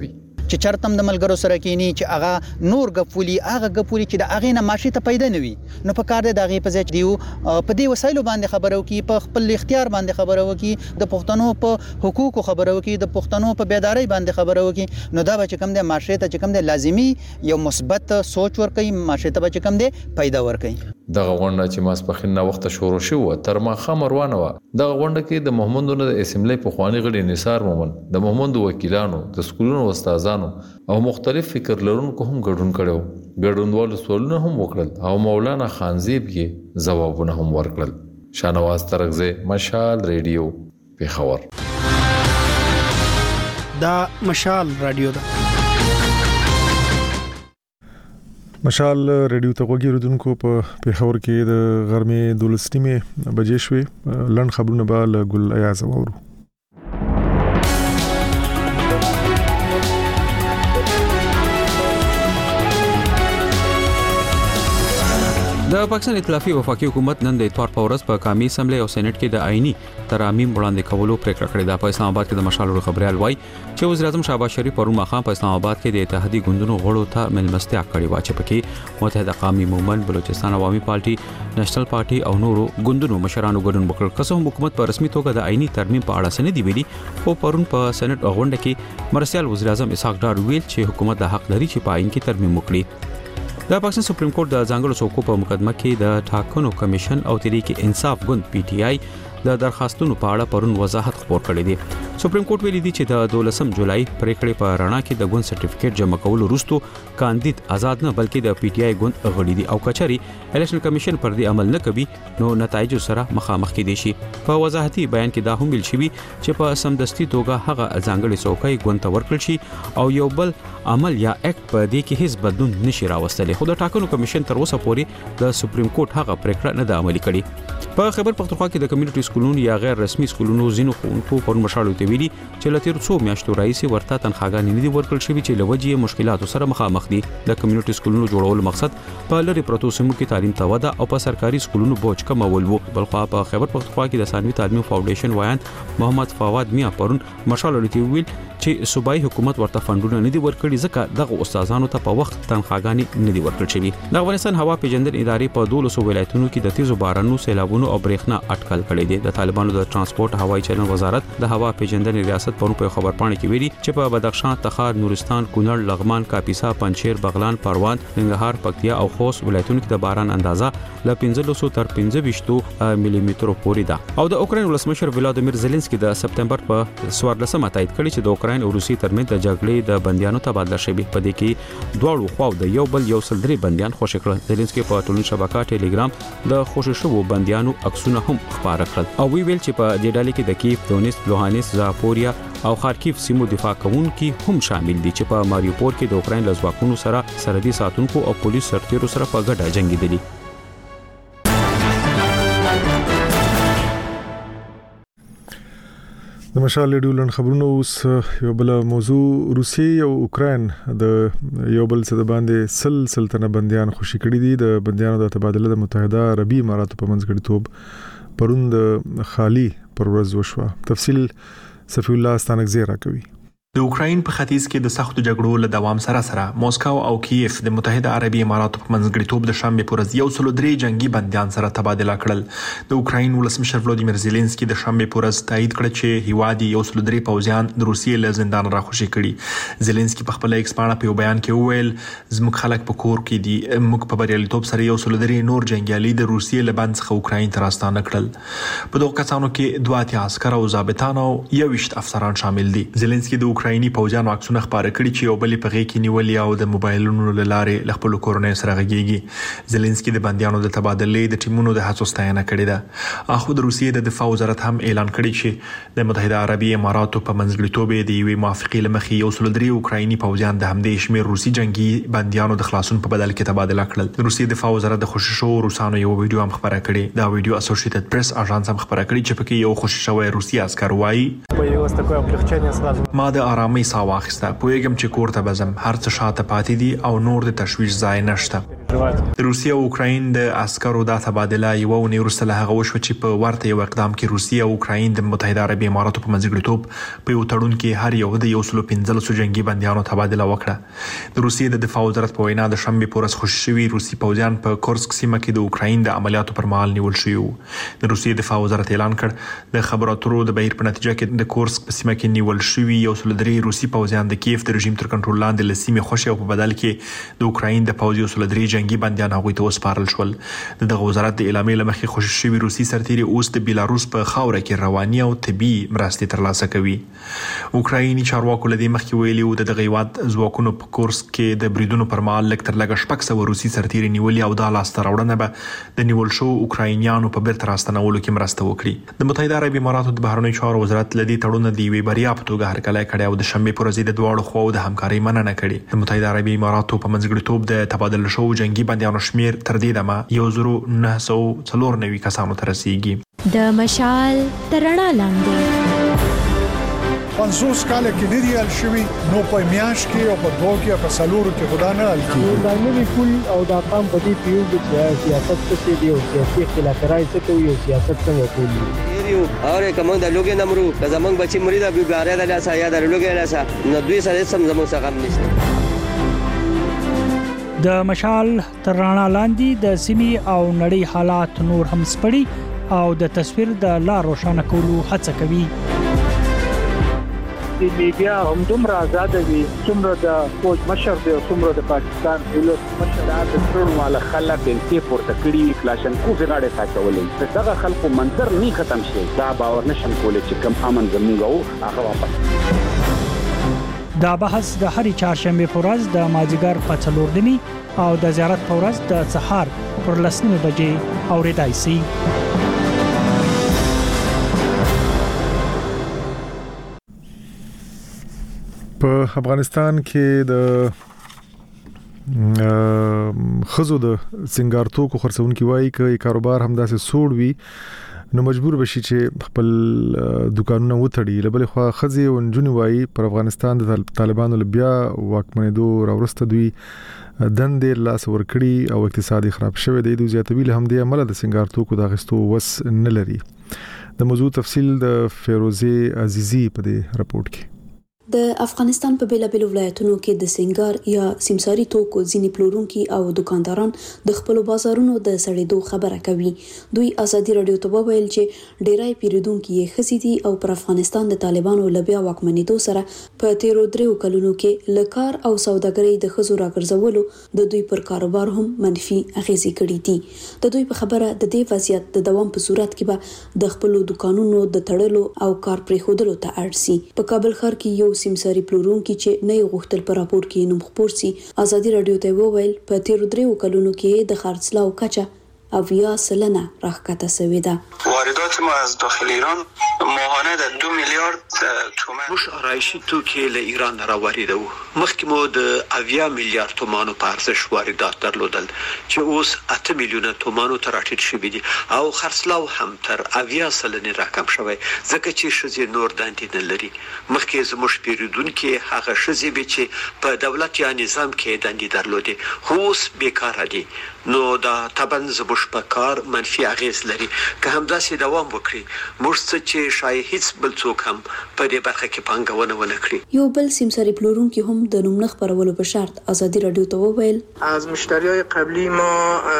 Speaker 7: چې چرتم د ملګرو سره کینی چې هغه نور غفولي هغه غفولي چې د هغه نه ماشي ته پیدا نوي نو په کار دی دغه په ځای دیو په دې وسایلو باندې خبرو کی په خپل اختیار باندې خبرو کی د پښتنو په حقوقو خبرو کی د پښتنو په بیداری باندې خبرو کی نو دا به کوم د معاشره ته کوم د لازمی یو مثبت سوچ ور کوي معاشره ته به کوم د پیدا ور کوي
Speaker 17: دغه غونډه چې ماسپخین نه وخت شروع شو تر ما خمروانه و دغه غونډه کې د محمدونو د اسمبلی په خواني غړي نثار مومن د محمد وکیلانو د سکولونو استادانو او مختلف فکر لرونکو هم ګډون کړو ګډونوالو سوالونه هم وکړل او مولانا خانزیب یې ځوابونه هم ورکړل شانواز ترغزه مشال ریډیو پیښور
Speaker 19: دا مشال رادیو ده
Speaker 1: مشال ریډیو ته وګورئ ردوونکو په پیښور کې د غرمې دولسنیمه بجې شوې لړن خبرونه به له ګل ایاز وورو
Speaker 2: د پاکستان ائتلافي وفاقي حکومت نن د اتوار په ورځ په قومي اسمبلی او سېنات کې د آئینی ترامیم وړاندې کولو پریکړه کړې ده. په اسلام آباد کې د مشال خبريال وای چې وزیر اعظم شهباز شریف پرون ماخام په اسلام آباد کې د اتحادیې ګوندونو غړو ته ملمستیا کړې و چې پکې متحده قومي مومن بلوچستان عوامي پارټي نېشنل پارټي او نورو ګوندونو مشرانو ګډون وکړ. قسم حکومت په رسمي توګه د آئینی ترمیم په اړه سند دی ویلي او پرون په سېنات غونډه کې مرسیال وزیر اعظم اسحاق ډار ویل چې حکومت د حق لري چې په آئین کې ترمیم وکړي. د پاکستان سپریم کورټ د ځانګړو څوکو په مقدمه کې د ټاکنو کمیشن او تحریک انصاف ګوند پی ټی آی د درخواستونو په اړه پرون وضاحت خبر کړی دی. سپریم کورټ ویلي دی چې د دولسم جولای پریکړې په رڼا کې د ګوند سرټیفیکیټ جمع کولو وروسته کاندید آزاد نه بلکې د پی ټی آی ګوند غړي دي او کچاري الیکشن کمیشن پر دې عمل نه کوي نو نتایج سره مخامخ کېدي شي. په وضاحتي بیان کې دا هم ویل شوی چې په سمدستي توګه هغه ځانګړي څوکۍ ګوند ته ورکړل شي او یو بل عمل یا اکټ په دې کې هیڅ بدلون نشي راوستلی. خو د ټاکنو کمیشن تر اوسه پورې د سپریم کورټ هغه پریکړه نه ده عملي کړې. په خیبر پختونخوا کې د کمیونټي سکولونو یا غیر رسمي سکولونو زینو ښوونکو پر مشالو ته ویلي چې له تیر څو میاشتو راځي ورته تنخواګانې نه دي ورکړل شوي چې له وجې مشکلاتو سره مخامخ دي. د کمیونټي سکولونو جوړولو مقصد په لری پروتو سیمو کې تعلیم ته وده او په سرکاري سکولونو بوج کمول وو. بلخوا په خیبر پختونخوا کې د ثانوي تعلیم فاونډیشن وایان محمد فواد میا پرون مشالو ته ویل چې صوبایي حکومت ورته فندونه نه دي ورکړي ځکه دغه استادانو ته په وخت تنخواګانې نه دي ورکړل شوي. د افغانستان هوا پیژندنې ادارې په دولسو ولایتونو کې د تیزو بارانونو سیلابونو او برېښنا اټکل کړی دی. د طالبانو د ترانسپورت هوایي چلن وزارت د هوا پیژندنې ریاست پرون په خبرپاڼه کې ویلي چې په بدخشان، تخار، نورستان، کونړ، لغمان، کاپیسا، پنجشیر، بغلان، پروان، ننګرهار، پکتیا او خوست ولایتونو کې د باران اندازه ل پنځه سوه تر پنځه ویشت ملي مترو پورې ده. او د اوکراین ولسمشر ولادیمیر زيلنسکي د سپتمبر په څوارلسمه تایید کړی چې د اوکراین او روسیې ترمنځ د جګړې د بندیانو تبادله شوی. په دې کې دواړو خواو د یو بل یو سل درې بندیان خوشی کړل. زيلنسکي په ټولنیزه شبکه ټلګرام د خوشی شوو بندیانو عکسونه هم خبره کړل او وی ویل چې په دې ډلې کې د کیف، دونیتسک، لوهانسک، زاپوریا او خارکیف سیمو دفاع کوونکي هم شامل دي چې په ماریوپول کې د اوکراین له ځواکونو سره سرحدي ساتونکو او پولیس سرتیرو سره په ګډه جنگیدلي.
Speaker 1: د مشال ریډیو لن خبرونه اوس یو بل موضوع روسیې او اوکراین د یو بل څه د باندې سل سلطنه بنديان خوشی کړي دي. د بنديانو د تبادله د متحده عربي اماراتو په منځګړیتوب پرون د خالی پر ورځ وشوه. تفصیل صفی الله ستانکزی را کوي.
Speaker 20: د اوکراین په ختیځ کې د سختو جګړو له دوام سره سره موسکو او کیف د متحده عربي اماراتو په منځګړیتوب د شنبه پر ورځ یو سل درې جنگي بنديان سره تبادله کړل. د اوکراین ولسمشر ولادیمیر زيلنسکي د شنبه پر ورځ تایید کړ چې هیواد یو سل درې پوځیان د روسیې له زندان راخوشي کړي. زيلنسکي په خپل ایکس باندې په یو بیان کې وویل زموږ خلک په کور کې دي، موږ په بریالیتوب سره یو سل درې نور جنگیالي د روسیې له بند څخه اوکراین ته راستانه کړل. په دغه کسانو کې دوه اتیا عسكر او ضابطان او یو ویشت افسران شامل دي. زيلنسکي د اوکرایني پوځیانو عکسونه خبره کړي چې یو بل په غي کې نیولې او د موبایلونو لاره خپل کورونه سره غږیږي. زيلنسکي د بنديانو د تبادلې د ټیمونو د هڅو ستاینه کړې ده. اخو د روسیې د دفاع وزارت هم اعلان کړی چې د متحده عربي اماراتو په منځګړیتوب د یوې موافقې لمخې یو سل درې اوکرایني پوځیان د همدې شمیر روسي جنگي بنديانو د خلاصون په بدل کې تبادله کړل. د روسیې دفاع وزارت د خوششو روسانو یو ویډیو هم خبره کړې. دا ویډیو اسوسییټډ پریس اژانس هم خبره کړې چې پکې یو خوششوي روسي عسكر وایي ما د آرامۍ ساه واخیسته، پوهیږم چې کور ته بزم، هر څه شاته پاتې دي او نور د تشویش ځای نشته. د روسیې او اوکراین د عسکرو د تبادله یو ونې وروسته له هغه وشو چې په ورته یو اقدام کې روسیې او اوکراین د متحده عربي اماراتو په منځګړیتوب په یو تړون کې هر یو د یو سل پنځلس جنگي بنديانو تبادله وکړه. د روسیې د دفاع وزارت په وینا د شنبه په ورځ خوشي شوي روسي پوځیان په کورسک سیمه کې د اوکراین د عملیاتو پر مهال نیول شوي وو. د روسیې دفاع وزارت اعلان کړ د خبرو اترو د بهیر په نتیجه کې د کورسک په سیمه کې نیول شوي یو سل درې روسي پوځیان د کیف د رژیم تر کنټرول لاندې لسیمه خوشي او په بدل کې د اوکراین د پوځي یو سل درې جنگي بنديان هغوی ته وسپارل شول. د دغه وزارت د اعلامیې لمخې خوشي شوي روسي سرتیري اوس د بیلاروس په خاوره کې رواني او طبي مرستې ترلاسه کوي. اوکرایني چارواکو لدې مخکې ویلي و د دغه هیواد ځواکونو په کورسک کې د بریدونو پر مهال لږ تر لږه شپږ سوه روسي سرتیري نیولي او دا لاسته راوړنه به د نیول شوو اوکراینیانو په بیرته راستنولو کې مرسته وکړي. د متحده عربي اماراتو د بهرنیو چارو وزارت لدې تړون د یوې بریا په توګه هرکلی کړی او د شنبې په ورځ د دواړو خواو د همکارۍ مننه کړې. د متحده عربي اماراتو په منځګړیتوب د تبادله شوو جنگي بندیانو شمیر تر دې دمه یو زرو نه سوه څلور نوي کسانو ته رسیږي.
Speaker 21: د مشال تر رڼا لاندې
Speaker 22: پنځوس کاله کې نه دی حل شوي نو په میاشت کې او په دوه کې په څلورو کې خدا نه حل کېږي.
Speaker 23: دا نوي پول او دا قام په دې پیو چې سیاست څه دی او سیاسي اختلافات څه کوي او سیاست څنګه کوي
Speaker 24: یو اور کوم د لوګي نمرو د زمنګ بچي مرید ابي بارے د لاسه یا د لوګي لاسه نو دوی سره سم زموږ څخه هم نشته.
Speaker 25: د مشال تر رڼا لاندې د سیمې او نړۍ حالات نور هم سپړي او د تصویر د لا روښانه کولو هڅه کوي.
Speaker 23: د میډیا هم دومره آزاد وي څومره د فوج مشر دی او څومره د پاکستان دولت مشر د ټول مال خلک بلته پورته کړي کلاشنکو غاړه ساتولې دغه خلکو منظر نه ختم شي دا باور نشم کولای چې کم امن زموږ هغه واپس.
Speaker 25: دا بحث د هرې چهارشنبه په ورځ د مازیګر په څلور نیمې او د زیارت په ورځ د سهار پر لس نیمې بجې اورېدای شي.
Speaker 1: په افغانستان کې د خزو د سنگار توکو خرڅونکو وایي چې کاروبار همداسې سوړ وي نو مجبور بشي چې خپل دکانونه وتړي. لبل خو خزي او نجونی وایي پر افغانستان د طالبانو لبیا واکمنېدو راورسته دوی دندې لاس ورکړي او اقتصادي خراب شوی دی. دوی زیاتوي له همدې عمله د سنگار توکو د غستو وس نه لري. د موضوع تفصیل د فیروزه عزیزی په دې راپورټ کې.
Speaker 26: د افغانستان په بیلابیلو ولایتونو کې د سنگار یا سمساري توکو ځینې پلورونکي او دکانداران د خپل بازارونو د سړېدو خبره کوي. دوی ازادي رادیو ته وویل چې ډیری پیرودونکي یې خزي دي او پر افغانستان د طالبانو لبیا واکمنېدو سره په تیرو دریو کلونو کې لکار او سوداګرۍ د خزو راګرځولو د دوی پر کاروبار هم منفي اغیزې کړې دي. د دوی په خبره د دې وضعیت د دوام په صورت کې به د خپل دکانونو د تړلو او کار پرېښودلو ته اړ شي. په کابل ښار کې یو سمساري پلورونکي چې نه غوښتل پر راپور کې نوم خپور سي ازادي رادیو ته وویل په تیرو دریو کلونو کې د خرڅلاو کچه اویا سلنه راکته شوې ده.
Speaker 27: واردات ما از داخل ایران ماهانه د دو میلیارد تومان موش آرایشی توکي له ایران راوړیدو. مخکې مو د اویا میلیارد تومانو په ارزش واردات درلودل چې اوس اته میلیونه تومانو ته راټیټ شوي دي او خرڅلاو هم تر اویا سلنه راکم شوی ځکه چې شزي نور دندې نه لري. مخکې زموږ پیرودونکو هغه شزي به چې په دولت یا نظام کې دندې درلودي خو اوس بیکاره دي نو دا طبعا زموږ په کار منفي اغیز لري. که همداسې دوام وکړي موږ څه چې شاید هیڅ بل څوک هم په دې برخه کې پانګونه ونه کړي.
Speaker 26: یو بل سمساري پلورونکي هم د نوم نه خبرولو په شرط ازادي رادیو ته وویل
Speaker 27: از مشتریای قبلی ما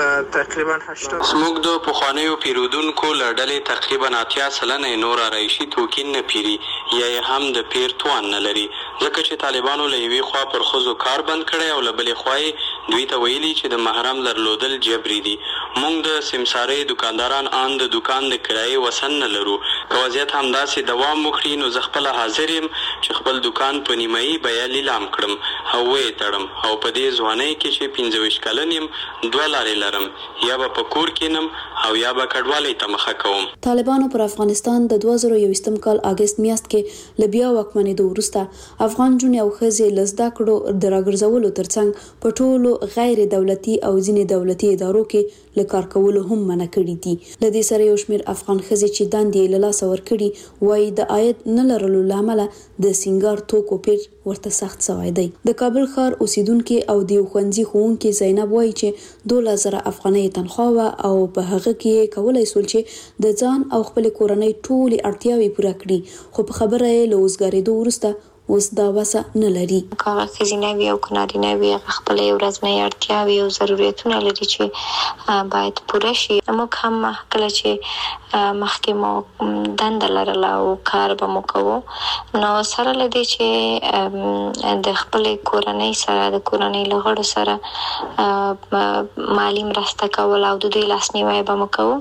Speaker 27: تقریبا هشتاد
Speaker 28: زموږ د پخوانیو پیرودونکو له ډلې تقریبا اتیا سلنه نور آرایشي توکین نه پیري یا هم د پیر توان نه لري ځکه چې طالبانو له یوې خوا پر خزو کار بند کړي او له بلې خوا دوی ته ویلي چې د محرم درلودل جبري دي. موږ د سمساري دکانداران ان د دکان د کرایې وسن نه لرو. که وضعیت همداسې دوام وکړي نو زه خپل حاضر یم چې خپل دکان په نیمایي بیه لیلام کړم او وې تړم او په دې ځوانۍ کې چې پنځه ویشت کلن یم دوه لارې لرم یا به په کور کېنم او یا به کډوالۍ ته مخه کوم.
Speaker 26: طالبانو پر افغانستان د دوه زره یوویشتم کال اگست میاشت کې لبیا واکمنېدو وروسته افغان جونې او ښځې له زده کړو د راګرځولو ترڅنګ په ټولو غیر دولتي او ځینې دولتي ادارو کې له کار کولو هم منع کړي دي. له دې سره یو شمېر افغان ښځې چې دندې له لاسه ورکړي وایي د عاید نه لرلو له امله د سینګار توکو پیر ورته سخت سوی دی. د کابل ښار اوسیدونکو او د ښوونځي ښوونکي زینب وایي چې دوه زره افغانۍ تنخواه وه او په هغه کې کولای سول چې د ځان او خپل کورنۍ ټولې اړتیاوې پوره کړي، خو په خبره یې له وزګارېدو وروسته اوس دا وسه نه لري.
Speaker 3: هغه ښځینه وي او که نارینه وي هغه خپلې ورځنۍ اړتیاوې او ضرورتونه لري چې باید پوره شي. موږ هم کله چې مخکې مو دنده لرله او کار به مو کوو، نو سره له دې چې د خپلې کورنۍ سره د کورنۍ له غړو سره مالي مرسته کول او د دوی لاسنیوی به مو کوو،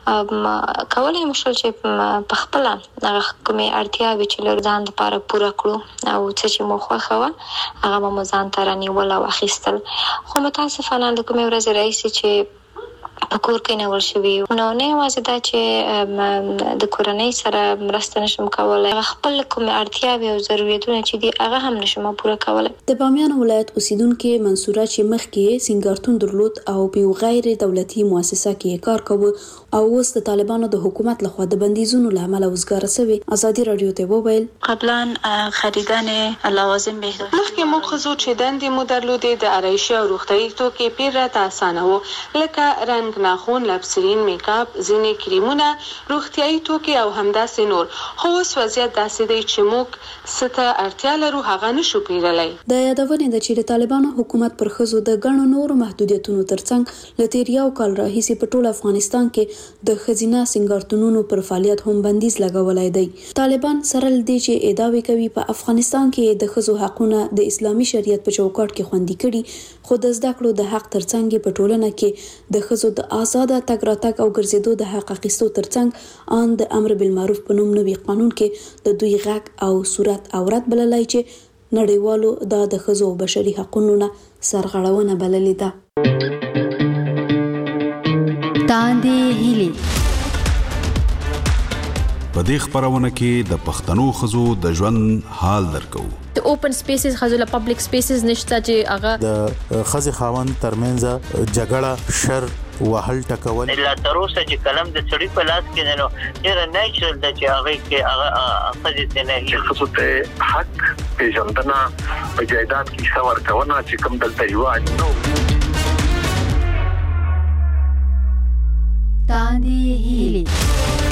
Speaker 3: کولی مو شول چې په خپله هغه کومې اړتیاوې چې لرو ځان دپاره پوره کړو او څه چې مو خوښه وه هغه به مو ځان ته رانیول او اخیستل. خو متاسفانه د کومې ورځې راهیسې چې په کور کې نیول شوي نو نه یوازې دا چې د کورنۍ سره مرسته نشم کولی، خپل کومې اړتیاوې او ضرورتونه چې دي هغه هم نشم پوره کولی.
Speaker 26: د بامیان ولایت اوسیدونکې منصوره چې مخکې سینګارتون درلود او په یو غیر دولتي مؤسسه کې کار کوي او اوس د طالبانو د حکومت لخوا د بندیزونو له امله وزګاره شوی، ازادي رادیو ته وویل
Speaker 4: قبلا خریدن لوازم بهداشت مخکې موږ ښځو چې دندې مو درلودې د آرایشي او روغتیایي توکي پیر راته اسانه و، لکه رنګ ناخون، لپسرین، میک اپ، ځینې کریمونه، روغتیایي توکي او همداسې نور. خو اوس وضعیت داسې دی چې موږ څه ته اړتیا لرو هغه نشو پیرلی.
Speaker 26: د یادونې ده چې د طالبانو حکومت پر ښځو د ګڼو نورو محدودیتونو ترڅنګ له تیر یو کال راهیسې په ټول افغانستان کې د ښځینه سینګارتونونو پر فعالیت هم بندیز لګولی دی. طالبان سره له دې چې ادعاوې کوي په افغانستان کې د ښځو حقونه د اسلامي شریعت په چوکاټ کې خوندي کړي، خو د زده کړو د حق ترڅنګ په ټولنه کې د ښځو د آزاده تګ راتګ او ګرځېدو د حق اخیستو ترڅنګ ان د امر بالمعروف په نوم نوي قانون کې د دوی غږ او صورت عورت بللی چې نړیوالو دا د ښځو او بشري حقونو نه سرغړونه بللې ده.
Speaker 5: تاندې هیلې
Speaker 8: په دې خبرونه کې د پښتنو ښځو د ژوند حال درکو.
Speaker 9: د اوپن سپیسز خزو له پبلک سپیسز نشته چې هغه
Speaker 10: د خزي خاوند ترمنځ جګړه شر وهل ټکول
Speaker 11: لا تر اوسه چې کلم د سړي په لاس کې نه نو ډېر نیچرل د چې هغه کې هغه خزي ته نه
Speaker 12: چې خصوصي حق پیژندنه په جایداد کې څور کونه چې کوم دلته یو نو
Speaker 5: تاندې هیلې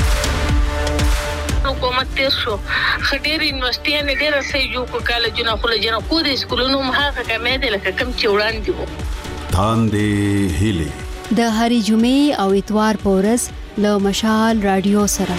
Speaker 29: حکومت تیر شو خډیر یونیورسيټي نه ډیر سې جو کو کالجونه خو له جنا کو د سکولونو مخه کمې دي لکه کم چې وړاندې وو.
Speaker 8: تاندې هیلې
Speaker 5: د هرې جمعې او اتوار په ورځ له مشال رادیو سره.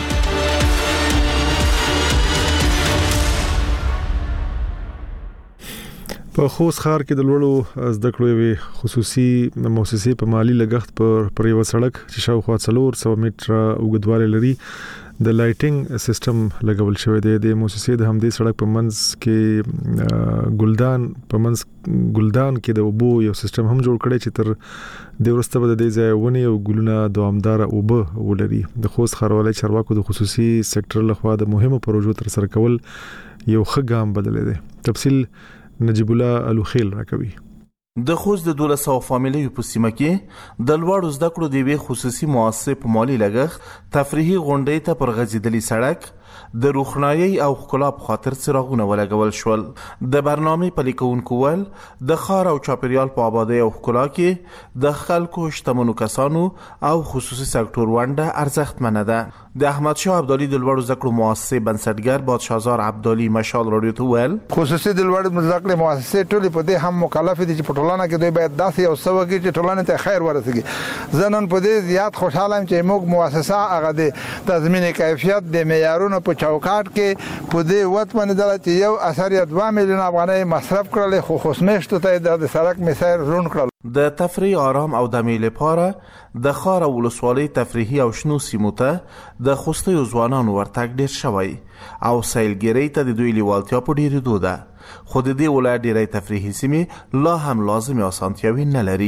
Speaker 1: په خوست ښار کې د لوړو زده کړو یوې خصوصي مؤسسې په مالی لګښت پر پر یو سړک چې شاوخوا څلور سوه متره اوږدوالی لري د لایټینګ سیستم لګول شوی دی. د مؤسسې د همدې سړک په منځ کې ګلدان په منځ ګلدان کې د اوبو یو سیستم هم جوړ کړی چې تر د ورسته به د دې ځای ونې او ګلونه دوامداره اوبه ولري. د خوست ښاروالۍ چارواکو د خصوصي سکتور لخوا د مهمو پروژو تر سره کول یو ښه ګام بللی دی. تفصیل نجیب الله الوخیل راکوي.
Speaker 30: د خوست د دولس سوه فامیلیو په سیمه کې د لوړو زده کړو د یوې خصوصي مؤسسې په مالي لګښت تفریحي غونډۍ ته پر غځېدلي سړک د روښنایي او ښکلا په خاطر څراغونه ولګول شول. د برنامې پلي کوونکو ویل د ښار او چاپیریال په آبادۍ او ښکلا کې د خلکو شتمنو کسانو او خصوصي سکتور ونډه ارزښتمنه ده. د احمد شاه ابدالي د لوړو زده کړو مؤسسې بنسټګر بادشاهزار ابدالي مشال رادیو ته ویل
Speaker 31: خصوصي د لوړو زده کړو مؤسسې ټولې په دې هم مکلف دي چې په ټولنه کې دوی باید داسې یو څه وکړي چې ټولنې ته خیر ورسیږي. زه نن په دې زیات خوشحاله یم چې موږ مؤسسه هغه د تضمین کیفیت د معیارونو په چوکاټ کې په دې وخت باندې دله چې یو اثر یا دوه میلیون افغانۍ مصرف کړل خو خوشمشتو ته د سړک مسیر رون کړل.
Speaker 30: د تفریح آرام او دمې لپاره د ښار او ولسوالۍ تفریحي او شنو سیمو ته د خوستیو ځوانانو ورتګ ډېر شوی او سیلګرۍ ته د دوی لیوالتیا په ډېرېدو ده، خو د دې ولایت ډېری تفریحي سیمې لا هم لازمې اسانتیاوې نه لري.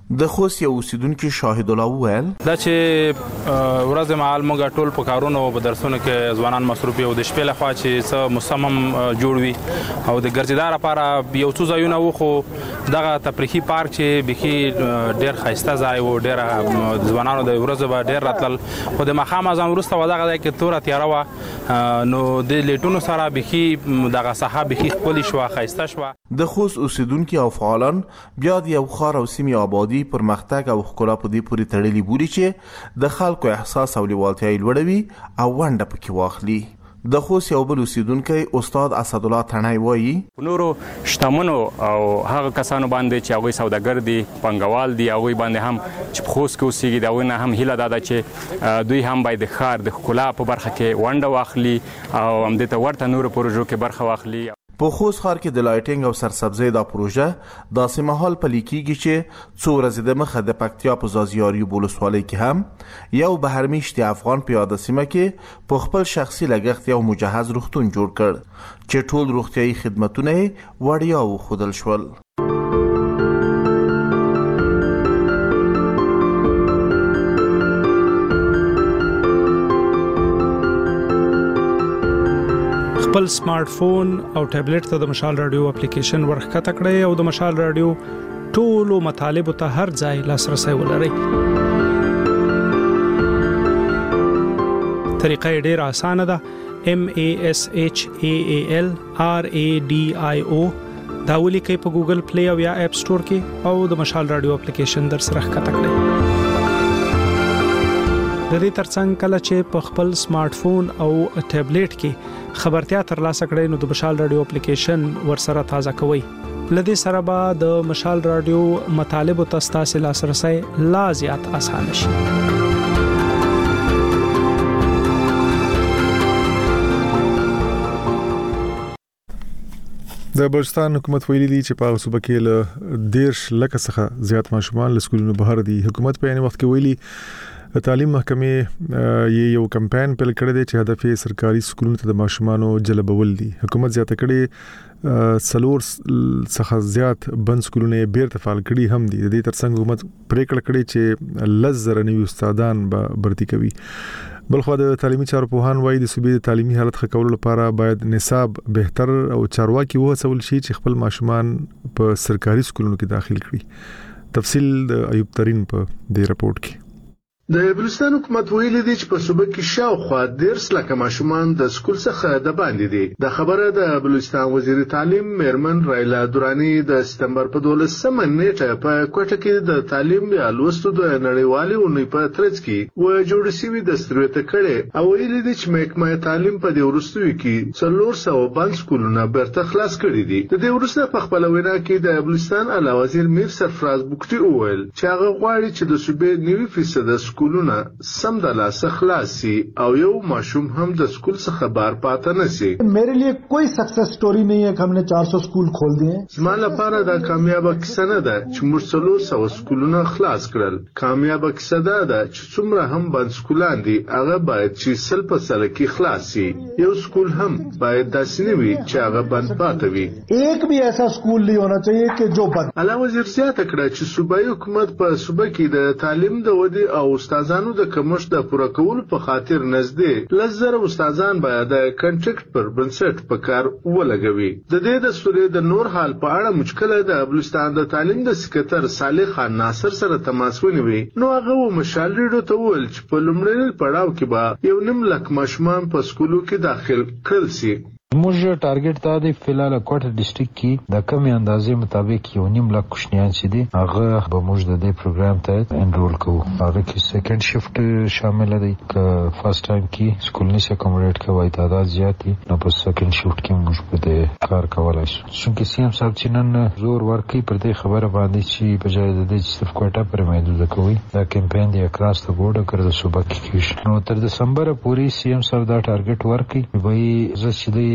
Speaker 30: د خوست یو اوسیدونکو شاهد الله وویل
Speaker 2: دا چې ورځ مهال موږ ټول په کارونو او درسونو کې ځوانان مصروف یو د شپې لخوا چې څه مصمم جوړ وي او د ګرځیدار لپاره یو څو ځایونه وو خو دغه تفریحي پارک چې بخي ډېر ښایسته ځای و ډېر ځوانانو د ورځ به ډېر راتلل خو د ماښام اذان وروسته به دغه ځای کې توره تیاره وه نو د لیټونو سره بخي دغه ساحه بخي ښکلې شوه ښایسته شوه.
Speaker 30: د خوست اوسیدونکي او فعالان بیا د یو ښار او سیمې آبادي پرمختګ او ښکلا په دې پورې تړلي بولي چې د خلکو احساس او لیوالتیا یې لوړوي او ونډه پکې واخلي. د خوست یو بل اوسیدونکی استاد اسدالله تڼۍ وایي
Speaker 6: نورو شتمنو او هغه کسانو باندې چې هغوی سوداګر دي پانګوال دي هغوی باندې هم چې په خوست کې اوسېږي د هغوی نه هم هیله دا ده چې دوی هم باید د ښار د ښکلا په برخه کې ونډه واخلي او همدې ته ورته نورو پروژو کې برخه واخلي.
Speaker 30: په خوست ښار کې د لایټینګ او سرسبزۍ دا پروژه داسې مهال پلي کېږي چې څو ورځې دمخه د پکتیا په ځاځیاریو ولسوالۍ کې هم یو بهرمیشتي افغان پیاده سیمه کې په خپل شخصي لګښت یو مجهز روغتون جوړ کړ چې ټول روغتیایي خدمتونه یې وړیا وښودل شول.
Speaker 25: خپل سمارټ فون او ټابلیټ ته د مشال رادیو اپلیکیشن ورخکته کړئ او د مشال رادیو ټولو مطالبه ته هر ځای لاسرسي ولرئ. طریقه ډېره اسانه ده. M A S H A A L R A D I O دا ولیکئ په ګوګل پلی او یا اپ سٹور کې او د مشال رادیو اپلیکیشن در سره ښکته کړئ. د دې ترڅنګ کله چې په خپل سمارټ فون او ټابلیټ کې خبرتیا ترلاسه کړئ نو د مشال رادیو اپلیکیشن ورسره تازه کوئ. لدې سره به د مشال رادیو مطالبه ته ستاسو لاسرسي لا زیات اسانه شي.
Speaker 1: د بلوچستان حکومت ویلي دی چې په صوبه کې له دیرش لکه څخه زیات ماشومان له سکولونو بهر دي. حکومت په یعنی وخت کې ویلي تعلیم محکمې یو کمپاین پیل کړی دی چې هدف یې سرکاري سکولونو ته د ماشومانو جلبول دي. حکومت زیاته کړي سلور څخه زیات بند سکولونه بیرته فعال کړي هم دي. د دې ترڅنګ حکومت پریکړه کړې چې لزر نوي استادان به برتي کوي. بلخو د تعلیمي چارو پوهان وایي د صوبې د تعلیمي حالت ښه کولو لپاره باید نصاب بهتر او چارواکي وهڅول شي چې خپل ماشومان په سرکاري سکولونو کې داخل کړي. تفصیل د ایوب ترين په دې رپورت کې.
Speaker 7: د بلوچستان حکومت ویلي دی چې په صوبه کې شاوخوا دیرش لکه ماشومان د سکول څخه د باندې دي. د خبره د بلوچستان وزیر تعلیم میرمن رایلا دورانی د سپتمبر په دولسمه نیټه په کوټه کې د تعلیم یا لوستو د نړیوالې اونۍ په ترڅ کې و جوړ شوی دستورته کړي او ویلي دی چې محکمه تعلیم په دې ورستوي کې څلور سوه بند سکولونه برته خلاص کړي دي. د دې ورسته په خپل وینا کې د بلوچستان اعلی وزیر میر سرفراز بوکټي وویل چې هغه غواړي چې د صوبې نوي فیصد سکولونه سم د لاسه خلاصي او یو ماشوم هم د سکول څخه بار پاتې نشي.
Speaker 13: मेरे लिए कोई सक्सेस स्टोरी नहीं है कि हमने चार सौ स्कूल खोल दिए.
Speaker 7: زما لپاره دا کامیابه کیسه نه ده چې موږ څلور سوه سکولونه خلاص کړل. کامیابه کیسه دا ده چې څومره هم بند سکولان دي هغه باید چې سل په سل کې خلاص شي. یو سکول هم باید داسې نه وي چې هغه بند پاتې وي.
Speaker 13: एक भी ऐसा स्कूल नहीं होना चाहिए कि जो बंद.
Speaker 7: اعلی وزیر زیاته کړه چې صوبایي حکومت په صوبه کې د تعلیم د ودې او استادانو د کمښت د پوره کولو په خاطر نږدې لزر استادان باید د کنټریکټ پر بنسټ په کار ولګوي. د دې د سوري د نور حال په اړه مشکله د بلوچستان د تعلیم د سکرټر صالح خان ناصر سره تماس ونیوي. نو هغه و مشال ریډو ته ویل چې په لومړني پړاو کې به یو نیم لک ماشومان په سکولو کې داخل کړل شي.
Speaker 14: موږ ټارګټ تا دی فلال کوټه ډیسټریکټ کې د کمی اندازې مطابق یو نیم لک کوشنیان چې دي هغه به موږ د دې پروګرام ته انرول کوو. هغه کې سیکنډ شفت شامل دي که فرست ټایم کې سکول نشي اکوموډیټ کوي تعداد زیات دي نو په سیکنډ شفت کې موږ په دې کار کولای شو. څنګه سی ام صاحب چې نن زور ورکړي پر دې خبره باندې چې بجای د دې چې صرف کوټه پر محدود کوي دا کمپاین دی اکراس ته ګوډه کړو صوبه کې نو تر دسمبر پورې سی ام صاحب دا ټارګټ ورکړي وایي زه چې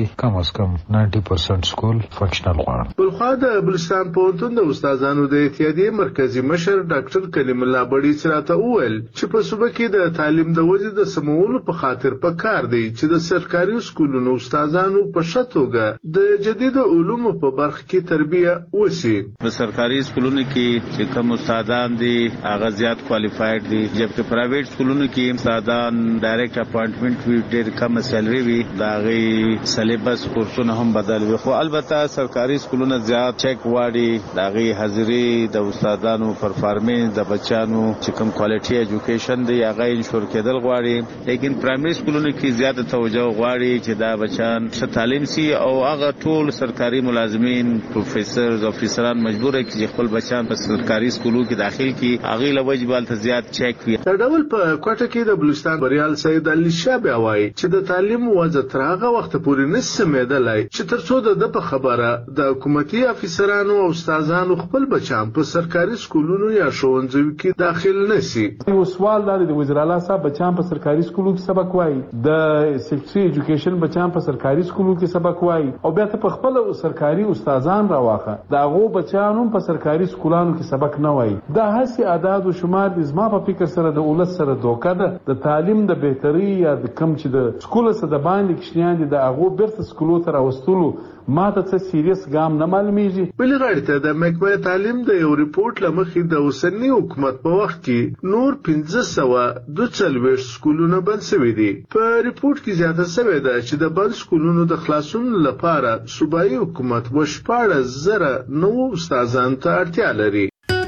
Speaker 14: کې کم از کم نود پرسنټ سکول فنکشنل غواړي.
Speaker 7: بلخوا د بلوچستان پوهنتون د استادانو د اتحادیې مرکزی مشر ډاکټر کلیم الله بړي چراته وویل چې په صوبه کې د تعلیم د وضعیت د سمولو په خاطر پکار دی چې د سرکاري سکولونو استادانو په شتوګه د جدید علومو په برخه کې تربیه وشي.
Speaker 15: په سرکاري سکولونو کې چې کوم استادان دي هغه زیات کوالیفاید دي، جبکې پرایویټ سکولونو کې استادان ډایرکټ اپاینټمنټ وی ډېر کم سیلري وي، دا غي سلیبس کورسونه هم بدل وي، خو البته سرکاري سکولونه زیات چیک واړي، دا غي حاضری د استادانو پرفارمنس د بچانو چې کوم کوالټي ایجوکیشن دی هغه انشور کېدل غواړي، لیکن پرایمري سکولونو کې زیاته توجه غواړي چې دا بچان ښه تعلیم سي او هغه ټول سرکاري ملازمین پروفیسرز افیسران مجبور دي چې خپل بچان په سرکاري سکولو کې داخل کړي، هغه لوجبال ته زیات چیک وي.
Speaker 7: تر ډول په کوټه کې د بلوچستان بریال سید علي شاه بیاوي چې د تعلیم وضع تر هغه وخت پورې نسمېدلای چې ترڅو د په خبره د حکومتي افیسرانو او استادانو خپل بچان په سرکاري سکولونو یا ښوونځیو کې داخل نشي.
Speaker 16: یو سوال دا د وزیر اعلی صاحب بچان په سرکاري سکولو کې سبق وایي، د سیکټري ایجوکیشن بچان په سرکاري سکولو کې سبق وایي، او بیا ته په خپل سرکاري استادان راواخه دا غو بچانو په سرکاري سکولانو کې سبق نه وایي. دا هسي اعداد او شمار د زما په فکر سره د اولس سره دوکه ده. د تعلیم د بهتري یا د کم چې د سکول سره د باندې کښنیان دي د هغه بیرته سکولو ته راوستلو ماته څه سیریس ګام نه معلومیږي.
Speaker 7: بل غړي ته د محکمه تعلیم د یو ریپورت لمخې د اوسنی حکومت په وخت کې نور پنځه سوه دوه څلوېښت سکولونه بند شوي دي. په ریپورت کې زیاته شوې ده چې د بند سکولونو د خلاصون لپاره صوبایي حکومت وشپاړس زره نوو استادانو ته اړتیا لري.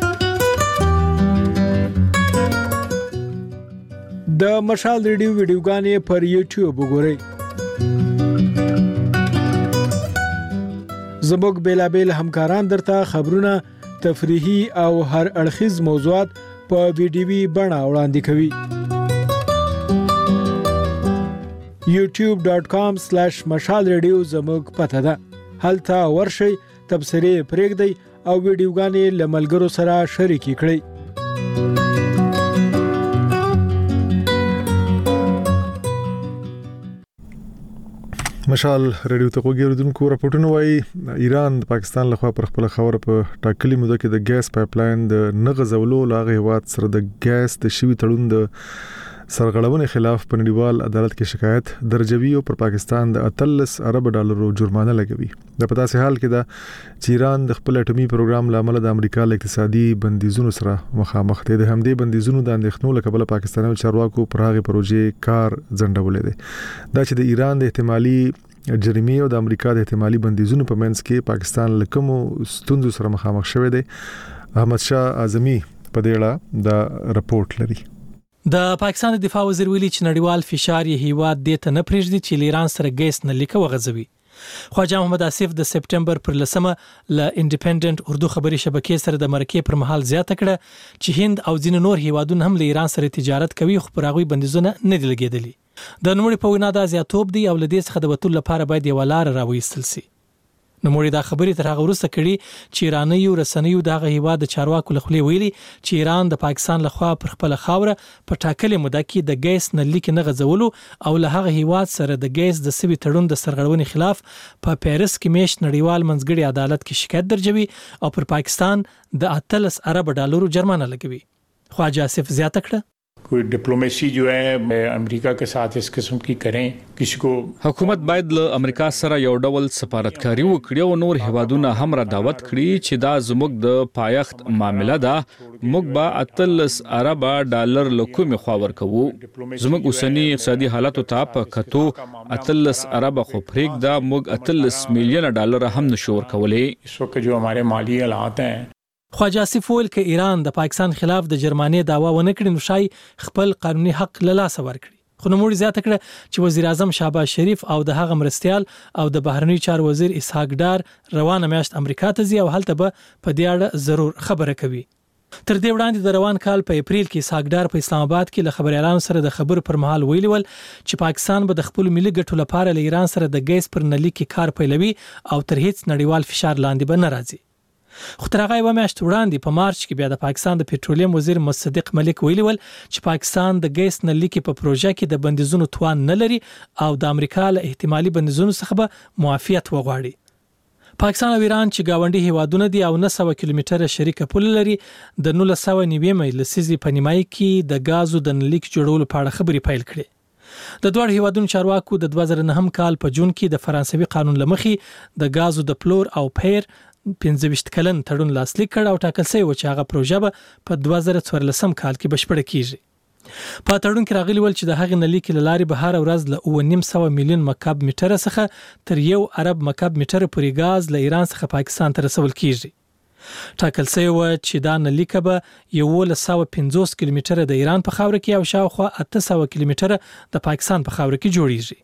Speaker 25: د مشال ریډیو ویډیوګانې پر یوټیوب وګورئ. زموږ بیلابیل همکاران درته خبرونه، تفریحي او هر اړخیز موضوعات په ویډیوي بڼه وړاندې کوي. یوټیوب ډاٹ کام سلیش مشال ریډیو زموږ پته ده. هلته ورشئ، تبصرې پرېږدئ او ویډیوګانې له ملګرو سره شریکې کړئ.
Speaker 1: مشال ریډیو ته وګورئ راپورټونه وایي ایران د پاکستان لخوا پر خپل خبره په ټاکلي موده کې د ګیس پایپ لاین د نغځولو لاغه هواد سره د ګیس د شوی تړون د سرغړونې خلاف په نړیوال عدالت کې شکایت درجوي او پر پاکستان د اتلس ارب ډالرو جرمانه لګوي. د پتاسه حال کې د ایران د خپل اټومي پروګرام لامل د امریکا له اقتصادي بندیزونو سره مخامخ دي. د همدې بندیزونو د اندېښنو له کبله پاکستاني چارواکو پر هغه پروژې کار ځنډولې دي. دا چې د ایران د احتمالي جریمې او د امریکا د احتمالي بندیزونو په منځ کې پاکستان له کومو ستونزو سره مخامخ شوی دی. احمد شاه اعظمي په دې اړه د راپورټ لري.
Speaker 17: د پاکستان د دفاع وزیر ویلي چې نړیوال فشار یې هیواد دې ته نه پرېږدي چې ایران سره ګیس نه لیکه وغځوي. خواجه محمد آصف د سپټمبر پر لسمه ل انډیپندنت اردو خبري شبکې سره د مرکې پر مهال زیاته کړه چې هند او ځینې نور هیوادونه هم له ایران سره تجارت کوي، خو پر هغوی بندیزونه نه دي لګېدلي. د نوموړي په وینا دا زیاتوب دی او له دې څخه د وتلو لپاره باید یوه لاره راویستل شي. نوموړي دا خبرې تر هغه وروسته کړي چې ایرانیو رسنیو د هغه هیواد د چارواکو له خولې ویلي چې ایران د پاکستان لخوا پر خپله خاوره په ټاکلې موده کې د ګیس نه لیکې نه غځولو او له هغه هیواد سره د ګیس د سوي تړون د سرغړونې خلاف په پیرس کې میاشت نړیوال منځګړي عدالت کې شکایت درجوي او پر پاکستان د اتلس ارب ډالرو جرمانه لګوي. خواجه آصف زیاته کړه
Speaker 18: کوئی ڈپلومیسی جو ہے امریکا کے ساتھ اس قسم کی کریں کسی کو
Speaker 19: حکومت باید له امریکا سره یو ډول سفارتکاری وکړي او نور هیوادونه هم را دعوت کړي چې دا زموږ د پایښت معامله ده. موږ به اتلس ارب ډالر له کومې خوا ورکوو. زموږ اوسنی اقتصادي حالاتو ته په کتو اتلس ارب خو پرېږده موږ اتلس میلیونه ډالر هم نشو ورکولی.
Speaker 18: اس وقت جو ہمارے مالی حالات ہیں.
Speaker 17: خواجه آصف ویل که ایران د پاکستان خلاف د جرمانې دعوا ونه کړي نو شای خپل قانوني حق له لاسه ورکړي. خو نوموړي زیاته کړه چې وزیر اعظم شهباز شریف او د هغه مرستیال او د بهرنیو چارو وزیر اسحاق ډار روانه میاشت امریکا ته ځي او هلته به په دې اړه ضرور خبره کوي. تر دې وړاندې د روان کال په اپریل کې اسحاق ډار په اسلام آباد کې له خبريالانو سره د خبرو پر مهال ویلي ول چې پاکستان به د خپل ملي ګټو لپاره له ایران سره د ګیس پر نلیکي کار پیلوي او تر هیڅ نړیوال فشار لاندې به نه راځي. خو تر هغه یوه میاشت وړاندې په مارچ کې بیا د پاکستان د پېټرولیم وزیر مصدق ملک ویلي ول چې پاکستان د ګیس نلکې په پروژه کې د بندیزونو توان نه لري او د امریکا له احتمالي بندیزونو څخه به معافیت وغواړي. پاکستان او ایران چې گاونډي هیوادونه دي او نه سوه کیلومتره شریکه پوله لري د نولس سوه نوي مې لسیزې په نیمایي کې د غازو د نلیک جوړولو په اړه خبرې پیل کړې. د دوه هیوادونو چارواکو د دوه زره نهم کال په جون کې د فرانسوي قانون لمخې د غازو د پلور او پیر پنځه ویشت کلن تړون لاسلیک کړ او ټاکل شوی و چې هغه پروژه به په دوه زره څوارلسم کال کې بشپړه کیږي. په تړون کې راغلی ول چې د هغې نلیکې له لارې به هره ورځ له اوه نیم سوه میلیون مکعب میټره څخه تر یو ارب مکعب میټره پورې غاز له ایران څخه پاکستان ته رسول کیږي. ټاکل شوی و چې دا نلیکه به یولس سوه پنځوس کیلومتره د ایران په خاوره کې او شاوخوا اته سوه کیلومتره د پاکستان په خاوره کې جوړیږي.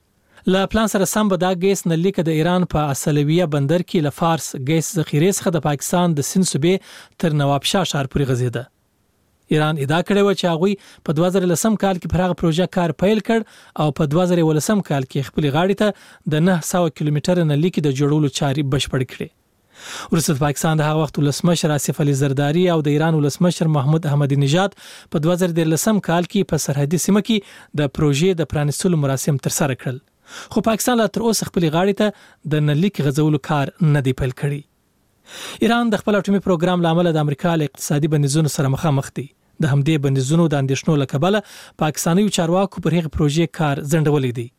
Speaker 17: له پلان سره سم به دا ګیس نلیکه د ایران په اصلویه بندر کې له فارس ګیس ذخیرې څخه د پاکستان د سند صوبې تر نوابشاه ښار پورې غځېده. ایران ادعا کړې و چې هغوی په دوه زره لسم کال کې پر هغه پروژه کار پیل کړ او په دوه زره ولسم کال کې خپلې غاړې ته د نه سوه کیلومتره نلیکې د جوړولو چارې بشپړ کړې. وروسته پاکستان د هغه وخت ولسمشر آصف علي زرداری او د ایران ولسمشر محمود احمدی نژاد په دوه زره دیارلسم کال کې په سرحدي سیمه کې د پروژې د پرانیستلو مراسم ترسره کړل. خو پاکستان لا تر اوسه خپلې غاړې ته د نلیک غځولو کار نه دی پیل کړی. ایران د خپل اټومي پروګرام له امله د امریکا له اقتصادي بندیزونو سره مخامخ دی. د همدې بندیزونو د اندېښنو له کبله پاکستاني چارواکو پر هغه پروژې کار ځنډولی دی.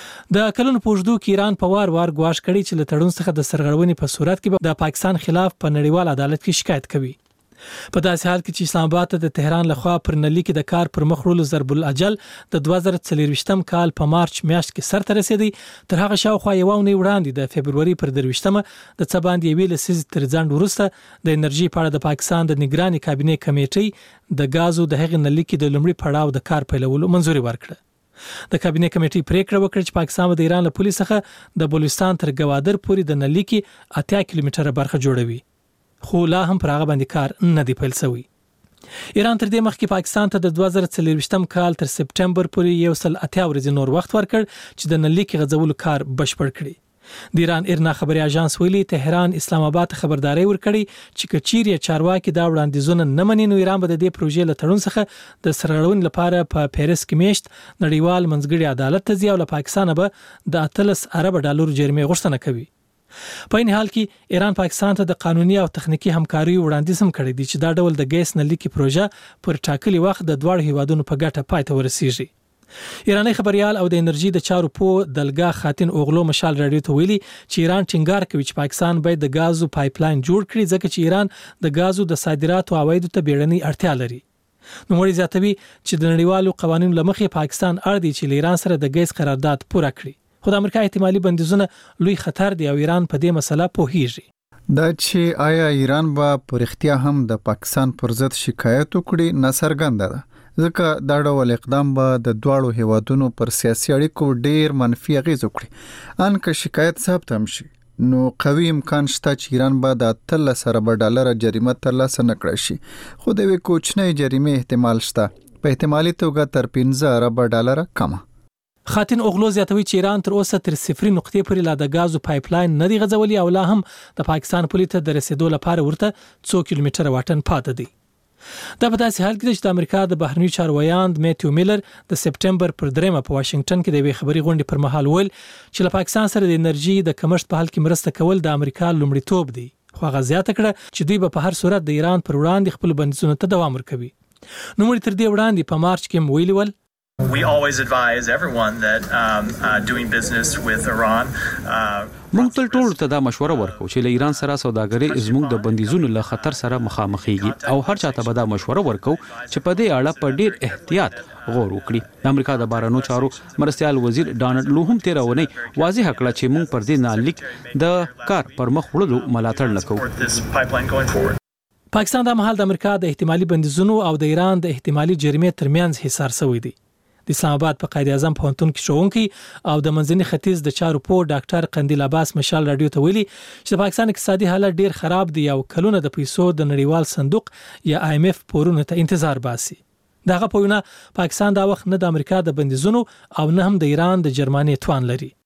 Speaker 17: د کلونو په اوږدو کې ایران په وار وار ګواښ کړی چې له تړون څخه د سرغړونې په صورت کې د پاکستان خلاف په نړیوال عدالت کې شکایت کوي. په داسې حال کې چې اسلام آباد ته د تهران لخوا پر نلیکې د کار پر مخ وړلو ضرب الاجل د دوه زره څلرویشتم کال په مارچ میاشت کې سرته رسېدی، تر هغه شاوخوا یوه اونۍ وړاندې د فبروري پر درویشتمه د څه باندې یوې لسیزې تر ځنډ وروسته د انرژي په اړه د پاکستان د نګراني کابینې کمیټې د غازو د هغې نلیکې د لومړي پړاو د کار پیلولو منظوري ورکړه. د کابینې کمیټې پریکړه وکړه چې پاکستان د ایران له پولې څخه د بلوچستان تر ګوادر پورې د نلیکې اتیا کیلومتره برخه جوړوي، خو لا هم پر هغه باندې کار نه دی پیل شوی. ایران تر دې مخکې پاکستان ته د دوه زره څلرویشتم کال تر سپټمبر پورې یو سل اتیا ورځې نور وخت ورکړ چې د نلیکې غځولو کار بشپړ کړي. د ایران ایرنا خبري اژانس ویلي تهران اسلام آباد ته خبرداري ورکړي چې کچيري چارواکي دا وړاندیزونه نه مني نو ایران به د دې پروژې له تړون څخه د سرغړونې لپاره په پیرس کې میشت نړیوال منځګړي عدالت ته ځي او له پاکستان به د اتلس ارب ډالر جریمه غوښتنه کوي. په این حال کې ایران پاکستان ته د قانوني او تخنیکی همکاري وړاندیز هم کړی دی چې دا ډول د ګیس نلیکې پروژه پر ټاکلي وخت د دوه هیوادونو په ګټه پای ته ورسیږي. ایرانی خبريال او د انرژي د چارو په دلګا خاتن اوغلو مشال رادیو ته ویلي چې ایران ټینګار کوي چې پاکستان باید د غازو پایپلاین جوړ کړي ځکه چې ایران د غازو د صادراتو عوایدو ته بیړنۍ اړتیا لري. نو مړي زیاتوي چې د نړیوالو قوانینو لمخې پاکستان اړ دی چې ایران سره د غیس قرارداد پوره کړي. خو د امریکا احتمالي بندیزونه لوی خطر دی او ایران په دې مسله پوهیږي.
Speaker 3: دا چې آیا ایران به پر اختیا هم د پاکستان پر ضد شکایت وکړي ناڅرګنده ده، ځکه دا ډول اقدام به د دواړو هیوادونو پر سیاسي اړیکو ډیر منفي اغیز وکړي. ان که شکایت ثبت هم شي نو قوي امکان شته چې ایران به د اتلس ارب ډالر جریمه ترلاسه نکړي شي، خو د یوې کوچنۍ جریمې احتمال شته، په احتمالي توګه تر پنځه ارب ډالر کمه.
Speaker 17: خاتن اوغلو زیاتوي چې ایران تر اوسه تر صفري نقطې پورې لا د غازو پایپلاین نه دی غځولي او لا هم د پاکستان پولې ته د رسیدو لپاره ورته څو کیلومتره واټن پاتې دی. دا په داسې حال کې چې د امریکا د بهرنی چارو ویاند میتیو میلر د سپټمبر پر دریمه په واشنگټن کې د یوې خبري غونډې پر مهال ویل چې له پاکستان سره د انرژي د کمښت په حال کې مرسته کول د امریکا لومړیتوب دی، خو هغه زیاته کړه چې دوی به په هر صورت د ایران پر وړاندې خپل بندیزونو ته دوام ورکوي. نو موږ تر دې وړاندې په مارچ کې ویلي ول
Speaker 4: We always advise everyone that um, uh, doing business with Iran.
Speaker 9: موږ تل ټول ته دا مشوره ورکو چې له ایران سره سوداګري زموږ د بندیزونو له خطر سره مخامخېږي او هر چاته به دا مشوره ورکو چې په دې اړه په ډیر احتیاط غور وکړي. د امریکا د بهرنیو چارو مرستیال وزیر ډانلډ لو هم تیرونه واضح کړه چې موږ پر دې نالیک د کار پر مخ وړلو ملاتړ نکوو.
Speaker 17: پاکستان د مهال د امریکا د احتمالي بندیزونو او د ایران د احتمالي جریمې ترمنځ حصار شوی دی. د اسلام آباد په قائد اعظم پوهنتون کې ښوونکی او د منځني ختیځ د چارو په ډاکټر قندیل عباس مشال رادیو ته ویلي چې د پاکستان اقتصادي حالت ډیر خراب دی او کلونه د پیسو د نړیوال صندوق یا آی ایم ایف پورونه ته انتظار باسي. دغه پوینه پاکستان دا وخت نه د امریکا د بندیزونو او نه هم د ایران د جرماني توان لري.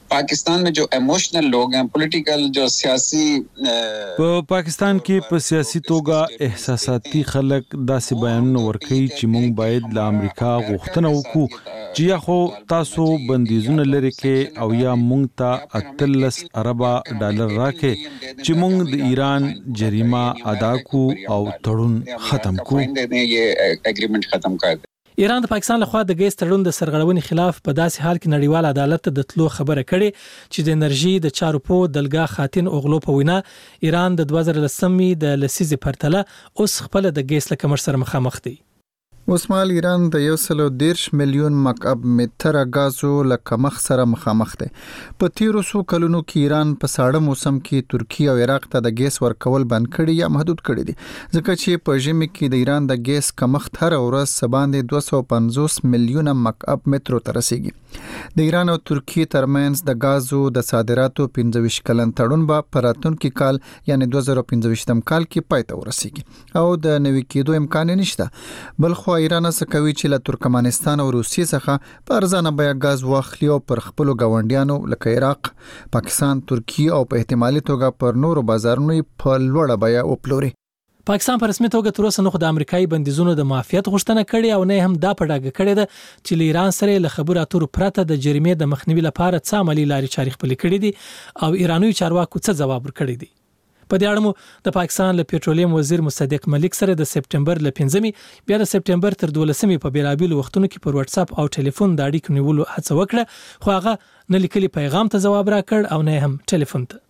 Speaker 10: पाकिस्तान में जो इमोशनल लोग हैं पॉलिटिकल जो सियासी
Speaker 11: په پاکستان کې په سیاسي توګه احساساتي خلک داسې بیانونه ورکوي چې موږ باید له امریکا غوښتنه وکړو چې یا خو تاسو بندیزونه لري کې او یا موږ ته اتلس اربه ډالر راکې چې موږ د ایران جریمه ادا کو او تړون ختم کو.
Speaker 10: اګریمنت ختم کړ.
Speaker 17: ایران د پاکستان لخوا د ګیس تړون د سرغړونې خلاف په داسې حال کې نړیوال عدالت ته د تلو خبره کړې چې د انرژي د چارو په دلګه خاتن اوغلو په وینا ایران د دوه زره لسمې د لسیزې پرتله اوس خپل د ګیس له کمر سره مخامخ دی.
Speaker 3: اوس مال ایران د یو سل او دیرش میلیون مکعب متره غازو لکه مخ سره مخامخ دی. په تیرو سو کلونو کې ایران په ساړه موسم کې ترکیه او عراق ته د ګیس ورکول بند کړي یا محدود کړي دي ځکه چې په ژمي کې د ایران د ګیس کمښت هر ورځ سباندې دوه سوه پنځوس میلیونه مکعب مترو ته رسیږي. د ایران او ترکیه ترمنځ د غازو د صادراتو پنځه ویشت کلن تړون به په راتلونکي کال یعنی دوه زره پنځه ویشتم کال کې پای ته ورسیږي او د نوي کېدو امکان نشته. بل خو ایران سکوي چې له ترکمنستان او روسیې څخه په ارزانه بیه غاز واخلي او پر خپل غونډیانو لکه عراق، پاکستان، ترکیه او په احتمالي توګه پر نورو بازارونو په لوړه بیه وپلوري.
Speaker 17: پاکستان په رسمي توګه تر اوسه نه د امریکایي بندیزونو د معافیت غوښتنه کړې او نه هم دا په ډاګه کړې ده چې له ایران سره له خبرو اترو پرته د جریمې د مخنیوي لپاره څه عملی لارې چارې خپلې کړې دي او ایرانوي چارواکو څه ځواب ورکړی دی. په دې اړه مو د پاکستان له پېټرولیم وزیر مصدق ملک سره د سپټمبر ل پنځمې بیا د سپټمبر تر دولسمې په بیلابیلو وختونو کې پر واتس اپ او ټلیفون د اړیکو نیولو هڅه وکړه خو هغه نه لیکلي پیغام ته ځواب راکړ او نه هم ټلیفون ته.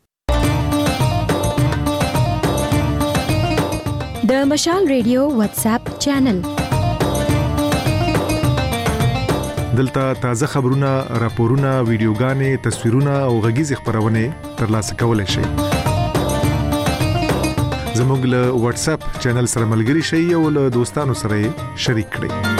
Speaker 5: د مشال ریډیو واتس اپ چینل
Speaker 1: دلته تازه خبرونه، راپورونه، ویډیوګانې، تصویرونه او غږیز خبرونه ترلاسه کولای شئ. زموږ له واتس اپ چینل سره ملګري شئ او له دوستانو سره شریک کړئ.